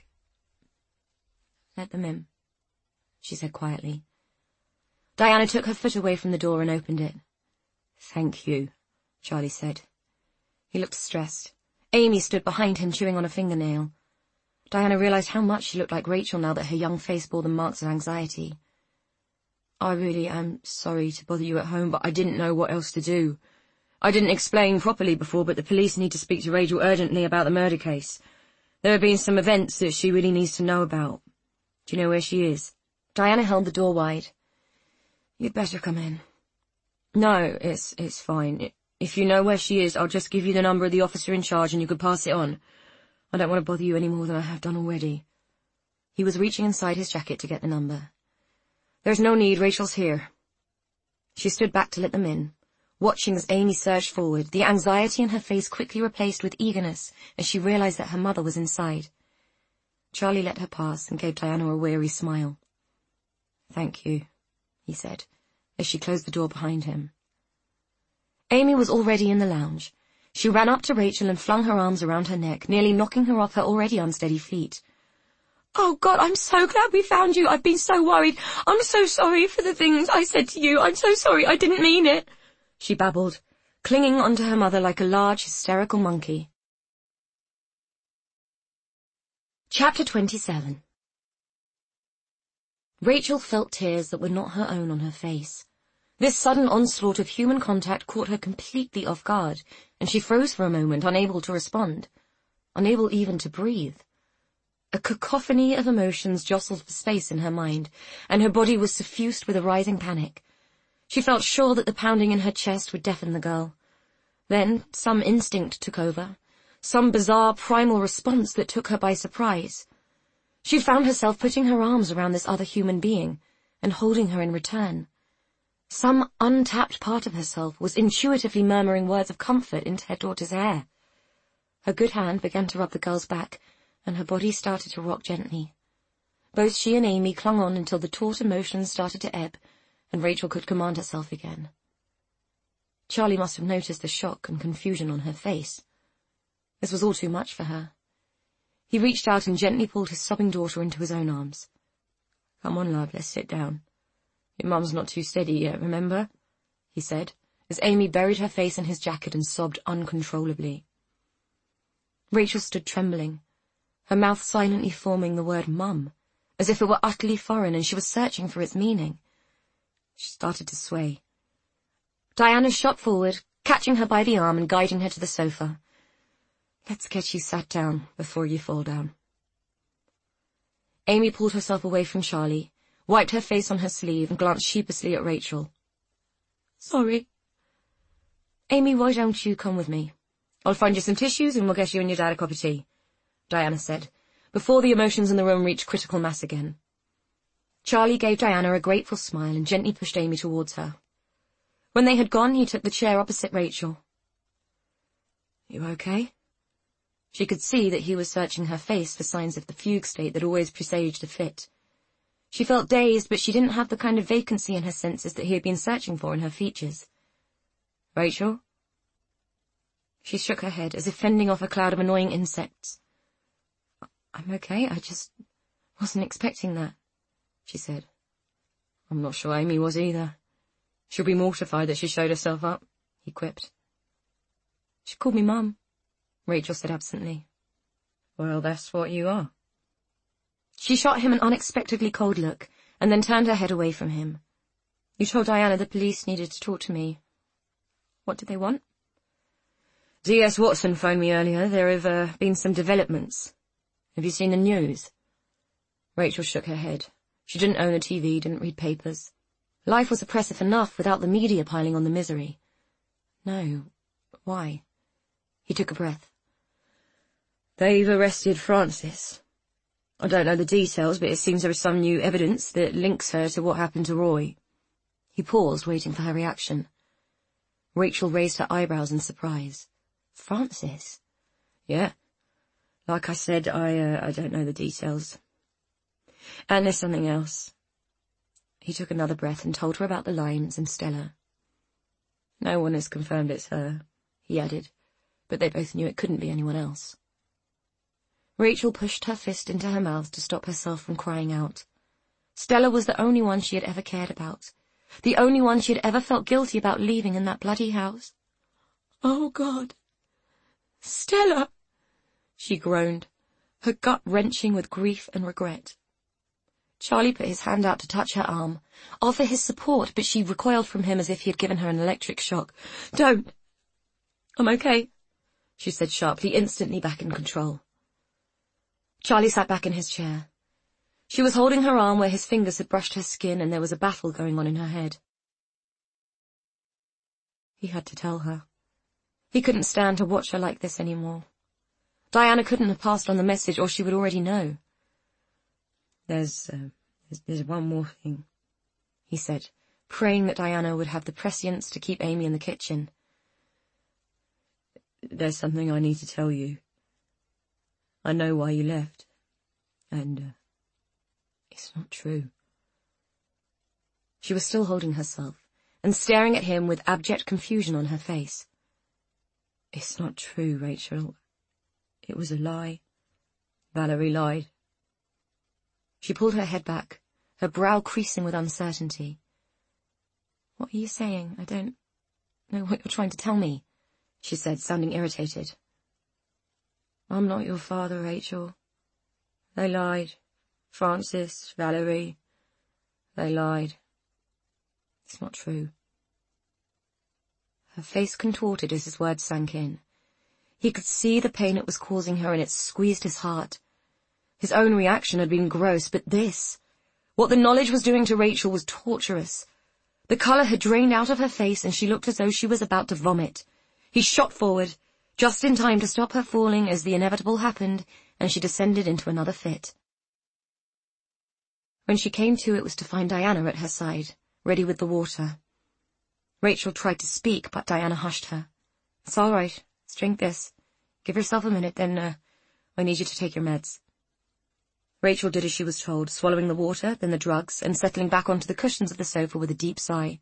Let them in, she said quietly. Diana took her foot away from the door and opened it. Thank you, Charlie said. He looked stressed. Amy stood behind him chewing on a fingernail. Diana realized how much she looked like Rachel now that her young face bore the marks of anxiety. I really am sorry to bother you at home, but I didn't know what else to do. I didn't explain properly before, but the police need to speak to Rachel urgently about the murder case. There have been some events that she really needs to know about. Do you know where she is? Diana held the door wide. You'd better come in. No, it's fine. If you know where she is, I'll just give you the number of the officer in charge and you could pass it on. I don't want to bother you any more than I have done already. He was reaching inside his jacket to get the number. There's no need, Rachel's here. She stood back to let them in, watching as Amy surged forward, the anxiety in her face quickly replaced with eagerness as she realized that her mother was inside. Charlie let her pass and gave Diana a weary smile. Thank you, he said, as she closed the door behind him. Amy was already in the lounge. She ran up to Rachel and flung her arms around her neck, nearly knocking her off her already unsteady feet. Oh, God, I'm so glad we found you. I've been so worried. I'm so sorry for the things I said to you. I'm so sorry. I didn't mean it, she babbled, clinging onto her mother like a large, hysterical monkey. Chapter 27. Rachel felt tears that were not her own on her face. This sudden onslaught of human contact caught her completely off guard, and she froze for a moment, unable to respond, unable even to breathe. A cacophony of emotions jostled for space in her mind, and her body was suffused with a rising panic. She felt sure that the pounding in her chest would deafen the girl. Then some instinct took over, some bizarre primal response that took her by surprise. She found herself putting her arms around this other human being and holding her in return. Some untapped part of herself was intuitively murmuring words of comfort into her daughter's hair. Her good hand began to rub the girl's back, and her body started to rock gently. Both she and Amy clung on until the taut emotions started to ebb, and Rachel could command herself again. Charlie must have noticed the shock and confusion on her face. This was all too much for her. He reached out and gently pulled his sobbing daughter into his own arms. Come on, love, let's sit down. Your mum's not too steady yet, remember? He said, as Amy buried her face in his jacket and sobbed uncontrollably. Rachel stood trembling, her mouth silently forming the word mum, as if it were utterly foreign and she was searching for its meaning. She started to sway. Diana shot forward, catching her by the arm and guiding her to the sofa. "Let's get you sat down before you fall down." Amy pulled herself away from Charlie, wiped her face on her sleeve and glanced sheepishly at Rachel. "Sorry." "Amy, why don't you come with me? I'll find you some tissues and we'll get you and your dad a cup of tea," Diana said, before the emotions in the room reached critical mass again. Charlie gave Diana a grateful smile and gently pushed Amy towards her. When they had gone, he took the chair opposite Rachel. "You okay?" She could see that he was searching her face for signs of the fugue state that always presaged a fit. She felt dazed, but she didn't have the kind of vacancy in her senses that he had been searching for in her features. "Rachel?" She shook her head, as if fending off a cloud of annoying insects. "I'm okay, I just wasn't expecting that," she said. "I'm not sure Amy was either. She'll be mortified that she showed herself up," he quipped. "She called me Mum," Rachel said absently. "Well, that's what you are." She shot him an unexpectedly cold look, and then turned her head away from him. "You told Diana the police needed to talk to me. What did they want?" "D.S. Watson phoned me earlier. There have been some developments. Have you seen the news?" Rachel shook her head. She didn't own a TV, didn't read papers. Life was oppressive enough without the media piling on the misery. "No. Why?" He took a breath. "They've arrested Frances. I don't know the details, but it seems there is some new evidence that links her to what happened to Roy." He paused, waiting for her reaction. Rachel raised her eyebrows in surprise. "Frances?" "Yeah. Like I said, I don't know the details. And there's something else." He took another breath and told her about the limes and Stella. "No one has confirmed it's her," he added, but they both knew it couldn't be anyone else. Rachel pushed her fist into her mouth to stop herself from crying out. Stella was the only one she had ever cared about, the only one she had ever felt guilty about leaving in that bloody house. "Oh, God! Stella!" she groaned, her gut wrenching with grief and regret. Charlie put his hand out to touch her arm, offer his support, but she recoiled from him as if he had given her an electric shock. "Don't! I'm okay," she said sharply, instantly back in control. Charlie sat back in his chair. She was holding her arm where his fingers had brushed her skin, and there was a battle going on in her head. He had to tell her. He couldn't stand to watch her like this anymore. Diana couldn't have passed on the message, or she would already know. There's one more thing," he said, praying that Diana would have the prescience to keep Amy in the kitchen. "There's something I need to tell you. I know why you left, and it's not true." She was still holding herself, and staring at him with abject confusion on her face. "It's not true, Rachel. It was a lie. Valerie lied." She pulled her head back, her brow creasing with uncertainty. "What are you saying? I don't know what you're trying to tell me," she said, sounding irritated. "I'm not your father, Rachel. They lied. Frances, Valerie. They lied. It's not true." Her face contorted as his words sank in. He could see the pain it was causing her, and it squeezed his heart. His own reaction had been gross, but this, what the knowledge was doing to Rachel, was torturous. The colour had drained out of her face, and she looked as though she was about to vomit. He shot forward, just in time to stop her falling as the inevitable happened, and she descended into another fit. When she came to, it was to find Diana at her side, ready with the water. Rachel tried to speak, but Diana hushed her. "It's all right. Let's drink this. Give yourself a minute, then I need you to take your meds." Rachel did as she was told, swallowing the water, then the drugs, and settling back onto the cushions of the sofa with a deep sigh.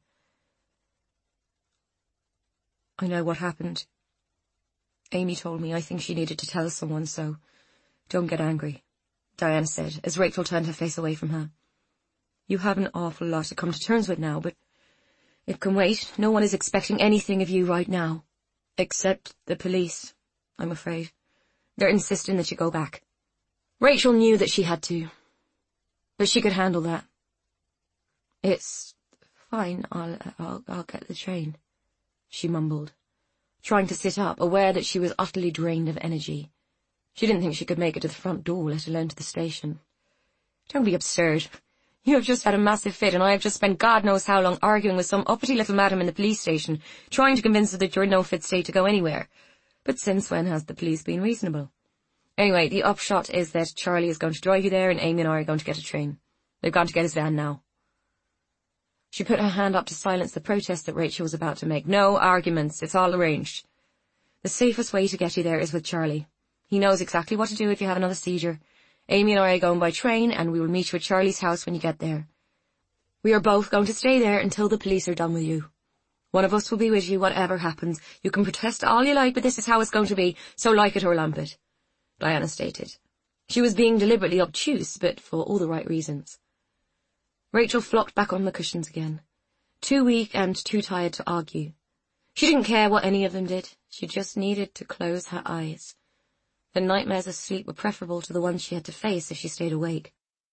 "I know what happened. Amy told me. I think she needed to tell someone, so don't get angry," Diana said, as Rachel turned her face away from her. "You have an awful lot to come to terms with now, but it can wait. No one is expecting anything of you right now. Except the police, I'm afraid. They're insisting that you go back." Rachel knew that she had to, but she could handle that. "It's Fine, I'll get the train," she mumbled, trying to sit up, aware that she was utterly drained of energy. She didn't think she could make it to the front door, let alone to the station. "Don't be absurd. You have just had a massive fit, and I have just spent God knows how long arguing with some uppity little madam in the police station, trying to convince her that you're in no fit state to go anywhere. But since when has the police been reasonable? Anyway, the upshot is that Charlie is going to drive you there, and Amy and I are going to get a train. They've gone to get his van now." She put her hand up to silence the protest that Rachel was about to make. "No arguments, it's all arranged. The safest way to get you there is with Charlie. He knows exactly what to do if you have another seizure. Amy and I are going by train, and we will meet you at Charlie's house when you get there. We are both going to stay there until the police are done with you. One of us will be with you, whatever happens. You can protest all you like, but this is how it's going to be, so like it or lump it," Diana stated. She was being deliberately obtuse, but for all the right reasons. Rachel flopped back on the cushions again, too weak and too tired to argue. She didn't care what any of them did. She just needed to close her eyes. The nightmares of sleep were preferable to the ones she had to face if she stayed awake.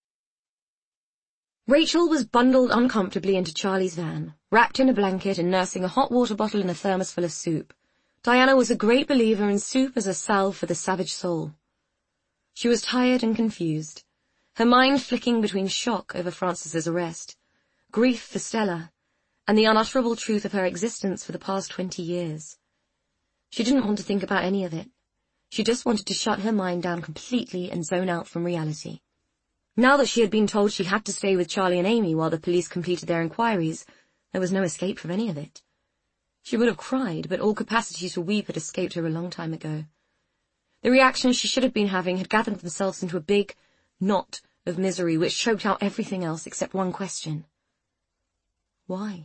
Rachel was bundled uncomfortably into Charlie's van, wrapped in a blanket and nursing a hot water bottle and a thermos full of soup. Diana was a great believer in soup as a salve for the savage soul. She was tired and confused, her mind flicking between shock over Francis's arrest, grief for Stella, and the unutterable truth of her existence for the past 20 years. She didn't want to think about any of it. She just wanted to shut her mind down completely and zone out from reality. Now that she had been told she had to stay with Charlie and Amy while the police completed their inquiries, there was no escape from any of it. She would have cried, but all capacity to weep had escaped her a long time ago. The reactions she should have been having had gathered themselves into a big knot of misery which choked out everything else except one question. Why?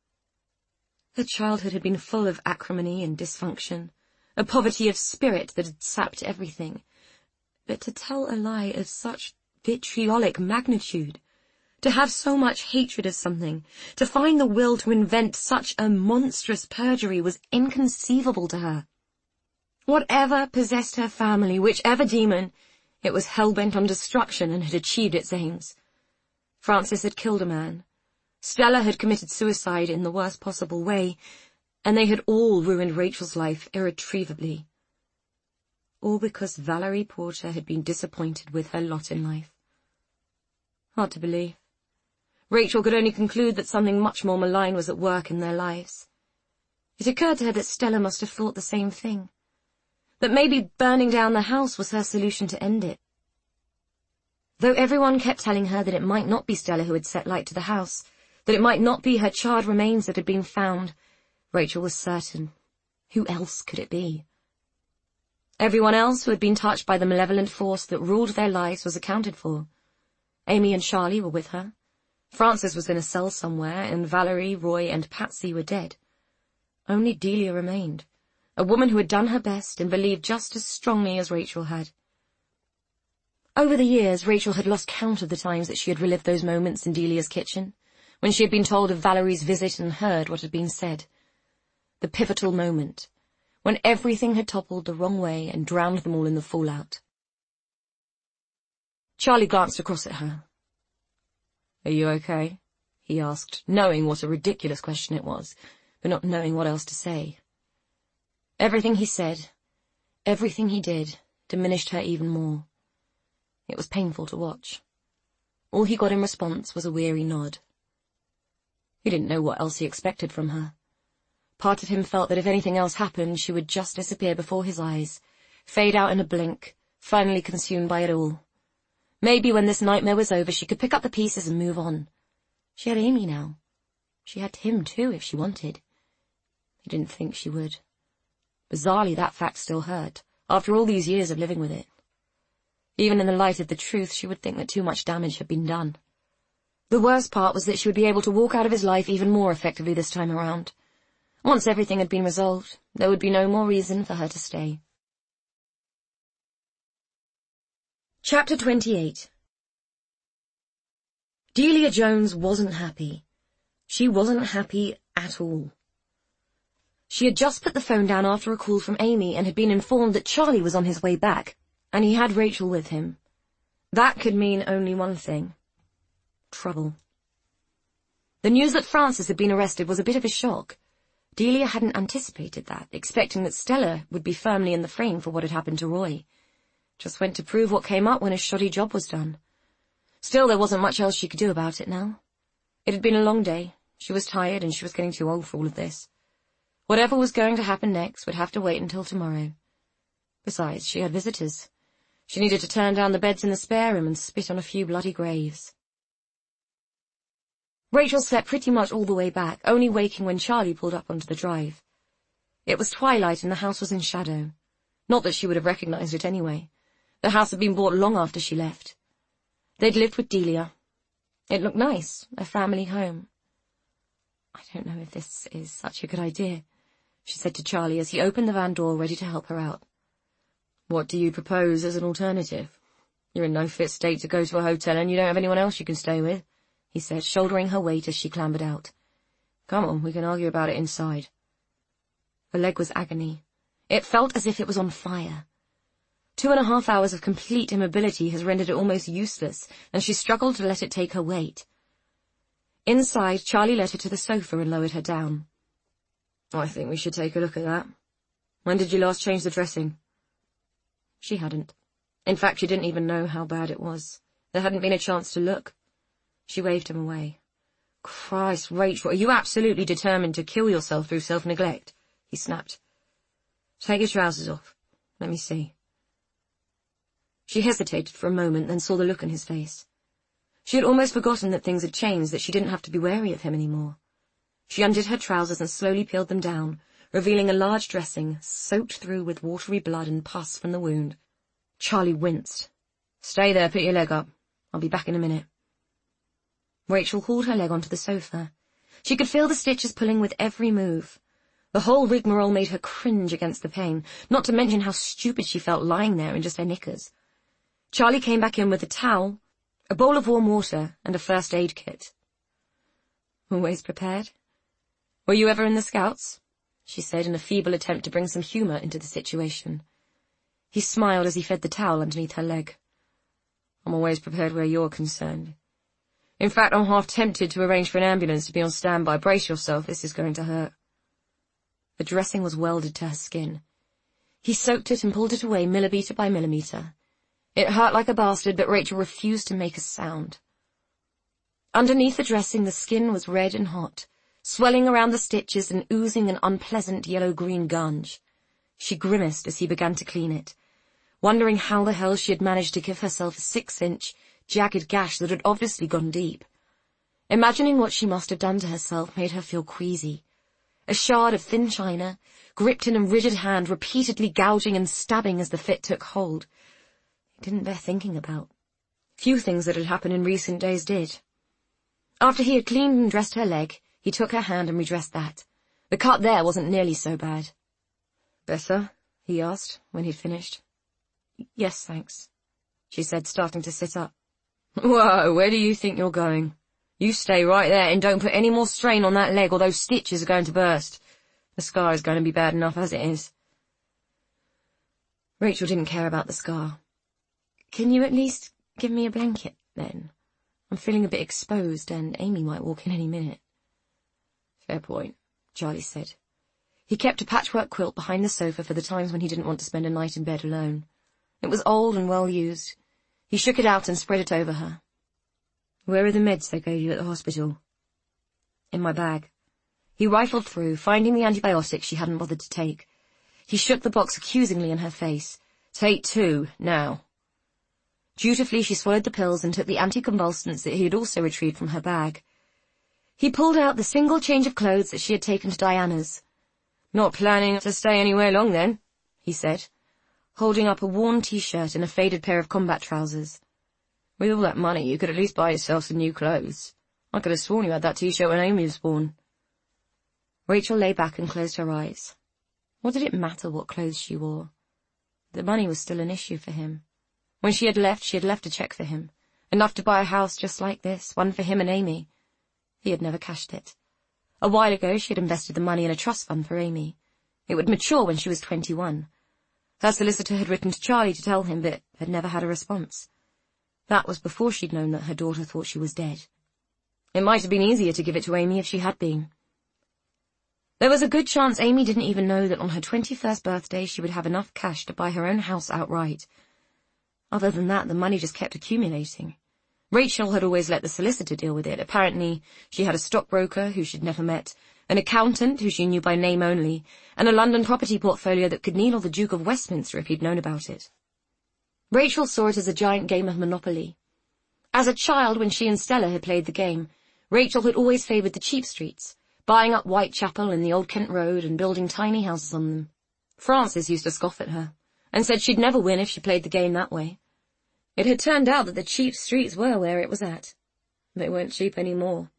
Her childhood had been full of acrimony and dysfunction, a poverty of spirit that had sapped everything. But to tell a lie of such vitriolic magnitude, to have so much hatred of something, to find the will to invent such a monstrous perjury was inconceivable to her. Whatever possessed her family, whichever demon, it was hell-bent on destruction and had achieved its aims. Francis had killed a man. Stella had committed suicide in the worst possible way, and they had all ruined Rachel's life irretrievably. All because Valerie Porter had been disappointed with her lot in life. Hard to believe. Rachel could only conclude that something much more malign was at work in their lives. It occurred to her that Stella must have thought the same thing, that maybe burning down the house was her solution to end it. Though everyone kept telling her that it might not be Stella who had set light to the house, that it might not be her charred remains that had been found, Rachel was certain. Who else could it be? Everyone else who had been touched by the malevolent force that ruled their lives was accounted for. Amy and Charlie were with her. Francis was in a cell somewhere, and Valerie, Roy, and Patsy were dead. Only Delia remained, a woman who had done her best and believed just as strongly as Rachel had. Over the years, Rachel had lost count of the times that she had relived those moments in Delia's kitchen, when she had been told of Valerie's visit and heard what had been said. The pivotal moment, when everything had toppled the wrong way and drowned them all in the fallout. Charlie glanced across at her. "Are you okay?" he asked, knowing what a ridiculous question it was, but not knowing what else to say. Everything he said, everything he did, diminished her even more. It was painful to watch. All he got in response was a weary nod. He didn't know what else he expected from her. Part of him felt that if anything else happened, she would just disappear before his eyes, fade out in a blink, finally consumed by it all. Maybe when this nightmare was over, she could pick up the pieces and move on. She had Amy now. She had him too, if she wanted. He didn't think she would. Bizarrely, that fact still hurt, after all these years of living with it. Even in the light of the truth, she would think that too much damage had been done. The worst part was that she would be able to walk out of his life even more effectively this time around. Once everything had been resolved, there would be no more reason for her to stay. Chapter 28. Delia Jones wasn't happy. She wasn't happy at all. She had just put the phone down after a call from Amy and had been informed that Charlie was on his way back, and he had Rachel with him. That could mean only one thing. Trouble. The news that Francis had been arrested was a bit of a shock. Delia hadn't anticipated that, expecting that Stella would be firmly in the frame for what had happened to Roy. Just went to prove what came up when a shoddy job was done. Still, there wasn't much else she could do about it now. It had been a long day. She was tired, and she was getting too old for all of this. Whatever was going to happen next would have to wait until tomorrow. Besides, she had visitors. She needed to turn down the beds in the spare room and spit on a few bloody graves. Rachel slept pretty much all the way back, only waking when Charlie pulled up onto the drive. It was twilight and the house was in shadow. Not that she would have recognized it anyway. The house had been bought long after she left. They'd lived with Delia. It looked nice, a family home. "I don't know if this is such a good idea," she said to Charlie as he opened the van door ready to help her out. "What do you propose as an alternative? You're in no fit state to go to a hotel and you don't have anyone else you can stay with," he said, shouldering her weight as she clambered out. "Come on, we can argue about it inside." Her leg was agony. It felt as if it was on fire. 2.5 hours of complete immobility has rendered it almost useless, and she struggled to let it take her weight. Inside, Charlie led her to the sofa and lowered her down. "I think we should take a look at that. When did you last change the dressing?" She hadn't. In fact, she didn't even know how bad it was. There hadn't been a chance to look. She waved him away. "Christ, Rachel, are you absolutely determined to kill yourself through self-neglect?" he snapped. "Take your trousers off. Let me see." She hesitated for a moment, then saw the look in his face. She had almost forgotten that things had changed, that she didn't have to be wary of him anymore. She undid her trousers and slowly peeled them down, revealing a large dressing, soaked through with watery blood and pus from the wound. Charlie winced. "Stay there, put your leg up. I'll be back in a minute." Rachel hauled her leg onto the sofa. She could feel the stitches pulling with every move. The whole rigmarole made her cringe against the pain, not to mention how stupid she felt lying there in just her knickers. Charlie came back in with a towel, a bowl of warm water, and a first aid kit. "Always prepared? Were you ever in the Scouts?" she said in a feeble attempt to bring some humour into the situation. He smiled as he fed the towel underneath her leg. "I'm always prepared where you're concerned. In fact, I'm half tempted to arrange for an ambulance to be on standby. Brace yourself, this is going to hurt." The dressing was welded to her skin. He soaked it and pulled it away millimetre by millimetre. It hurt like a bastard, but Rachel refused to make a sound. Underneath the dressing, the skin was red and hot, swelling around the stitches and oozing an unpleasant yellow-green gunge. She grimaced as he began to clean it, wondering how the hell she had managed to give herself a 6-inch, jagged gash that had obviously gone deep. Imagining what she must have done to herself made her feel queasy. A shard of thin china, gripped in a rigid hand, repeatedly gouging and stabbing as the fit took hold. It didn't bear thinking about. Few things that had happened in recent days did. After he had cleaned and dressed her leg, he took her hand and redressed that. The cut there wasn't nearly so bad. "Better?" he asked, when he'd finished. "Yes, thanks," she said, starting to sit up. "Whoa, where do you think you're going? You stay right there and don't put any more strain on that leg or those stitches are going to burst. The scar is going to be bad enough as it is." Rachel didn't care about the scar. "Can you at least give me a blanket, then? I'm feeling a bit exposed, and Amy might walk in any minute." "Fair point," Charlie said. He kept a patchwork quilt behind the sofa for the times when he didn't want to spend a night in bed alone. It was old and well used. He shook it out and spread it over her. "Where are the meds they gave you at the hospital?" "In my bag." He rifled through, finding the antibiotics she hadn't bothered to take. He shook the box accusingly in her face. "Take 2, now." Dutifully, she swallowed the pills and took the anticonvulsants that he had also retrieved from her bag. He pulled out the single change of clothes that she had taken to Diana's. "Not planning to stay anywhere long, then?" he said, holding up a worn T-shirt and a faded pair of combat trousers. "With all that money, you could at least buy yourself some new clothes. I could have sworn you had that T-shirt when Amy was born." Rachel lay back and closed her eyes. What did it matter what clothes she wore? The money was still an issue for him. When she had left a check for him. Enough to buy a house just like this, one for him and Amy. He had never cashed it. A while ago, she had invested the money in a trust fund for Amy. It would mature when she was 21. Her solicitor had written to Charlie to tell him, but had never had a response. That was before she'd known that her daughter thought she was dead. It might have been easier to give it to Amy if she had been. There was a good chance Amy didn't even know that on her 21st birthday she would have enough cash to buy her own house outright. Other than that, the money just kept accumulating. Rachel had always let the solicitor deal with it. Apparently, she had a stockbroker who she'd never met, an accountant who she knew by name only, and a London property portfolio that could needle the Duke of Westminster if he'd known about it. Rachel saw it as a giant game of Monopoly. As a child, when she and Stella had played the game, Rachel had always favoured the cheap streets, buying up Whitechapel and the Old Kent Road and building tiny houses on them. Frances used to scoff at her, and said she'd never win if she played the game that way. It had turned out that the cheap streets were where it was at. They weren't cheap anymore.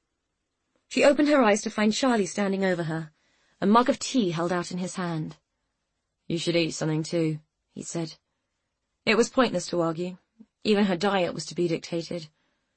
She opened her eyes to find Charlie standing over her, a mug of tea held out in his hand. "You should eat something too," he said. It was pointless to argue. Even her diet was to be dictated.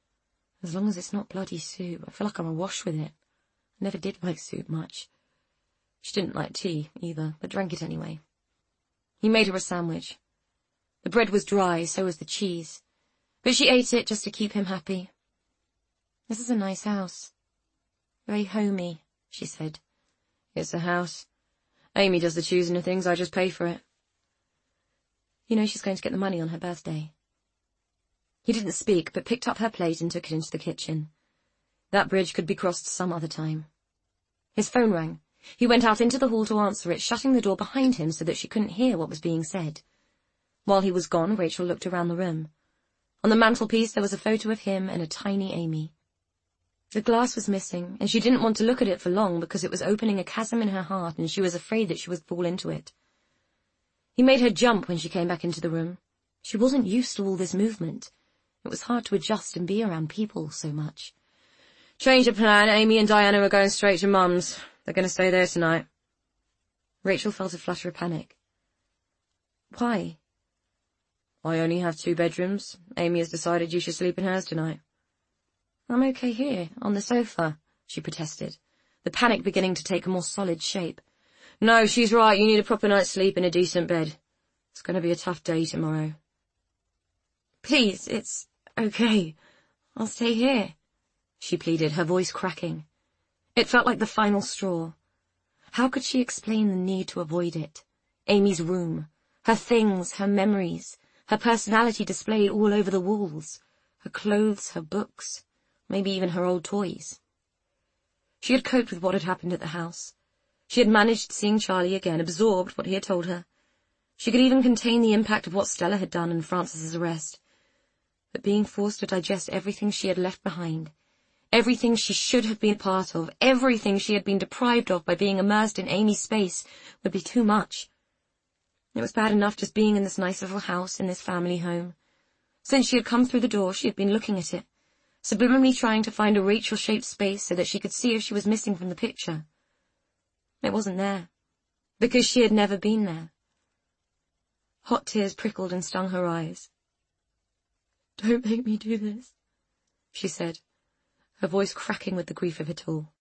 As long as it's not bloody soup, I feel like I'm awash with it. I never did like soup much. She didn't like tea, either, but drank it anyway. He made her a sandwich. The bread was dry, so was the cheese, but she ate it just to keep him happy. "This is a nice house. Very homey," she said. "It's a house. Amy does the choosing of things, I just pay for it." "You know she's going to get the money on her birthday." He didn't speak, but picked up her plate and took it into the kitchen. That bridge could be crossed some other time. His phone rang. He went out into the hall to answer it, shutting the door behind him so that she couldn't hear what was being said. While he was gone, Rachel looked around the room. On the mantelpiece there was a photo of him and a tiny Amy. The glass was missing, and she didn't want to look at it for long because it was opening a chasm in her heart and she was afraid that she would fall into it. He made her jump when she came back into the room. She wasn't used to all this movement. It was hard to adjust and be around people so much. "Change of plan. Amy and Diana are going straight to Mum's. They're going to stay there tonight." Rachel felt a flutter of panic. "Why?" "I only have 2 bedrooms. Amy has decided you should sleep in hers tonight." "I'm okay here, on the sofa," she protested, the panic beginning to take a more solid shape. "No, she's right. You need a proper night's sleep in a decent bed. It's going to be a tough day tomorrow." "Please, it's okay. I'll stay here," she pleaded, her voice cracking. It felt like the final straw. How could she explain the need to avoid it? Amy's room, her things, her memories, her personality displayed all over the walls, her clothes, her books, maybe even her old toys. She had coped with what had happened at the house. She had managed seeing Charlie again, absorbed what he had told her. She could even contain the impact of what Stella had done and Frances's arrest. But being forced to digest everything she had left behind, everything she should have been part of, everything she had been deprived of by being immersed in Amy's space, would be too much. It was bad enough just being in this nice little house, in this family home. Since she had come through the door, she had been looking at it, subliminally trying to find a Rachel-shaped space so that she could see if she was missing from the picture. It wasn't there, because she had never been there. Hot tears prickled and stung her eyes. "Don't make me do this," she said, her voice cracking with the grief of it all.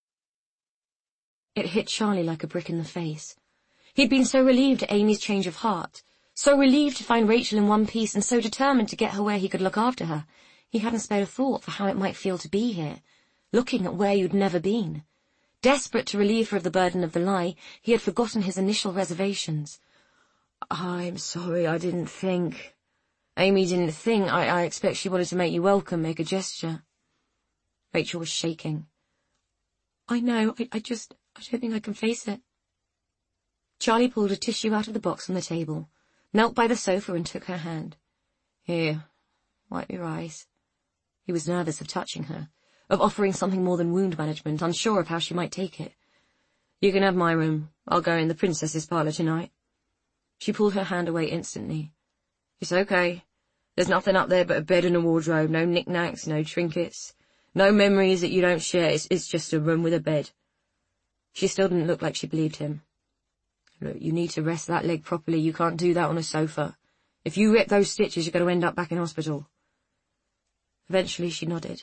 It hit Charlie like a brick in the face. He'd been so relieved at Amy's change of heart, so relieved to find Rachel in one piece and so determined to get her where he could look after her. He hadn't spared a thought for how it might feel to be here, looking at where you'd never been. Desperate to relieve her of the burden of the lie, he had forgotten his initial reservations. "I'm sorry, I didn't think. Amy didn't think. I expect she wanted to make you welcome, make a gesture." Rachel was shaking. "I know, I don't think I can face it." Charlie pulled a tissue out of the box on the table, knelt by the sofa and took her hand. "Here, wipe your eyes." He was nervous of touching her, of offering something more than wound management, unsure of how she might take it. "You can have my room. I'll go in the princess's parlour tonight." She pulled her hand away instantly. "It's okay. There's nothing up there but a bed and a wardrobe, no knickknacks, no trinkets, no memories that you don't share. It's just a room with a bed." She still didn't look like she believed him. "Look, you need to rest that leg properly. You can't do that on a sofa. If you rip those stitches, you're going to end up back in hospital." Eventually she nodded.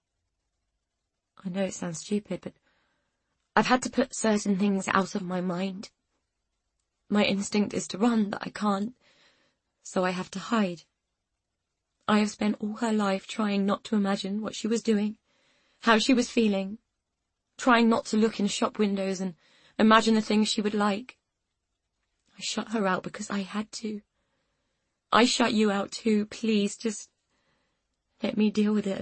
"I know it sounds stupid, but I've had to put certain things out of my mind. My instinct is to run, but I can't, so I have to hide. I have spent all her life trying not to imagine what she was doing, how she was feeling, trying not to look in shop windows and imagine the things she would like. I shut her out because I had to. I shut you out too. Please, just let me deal with it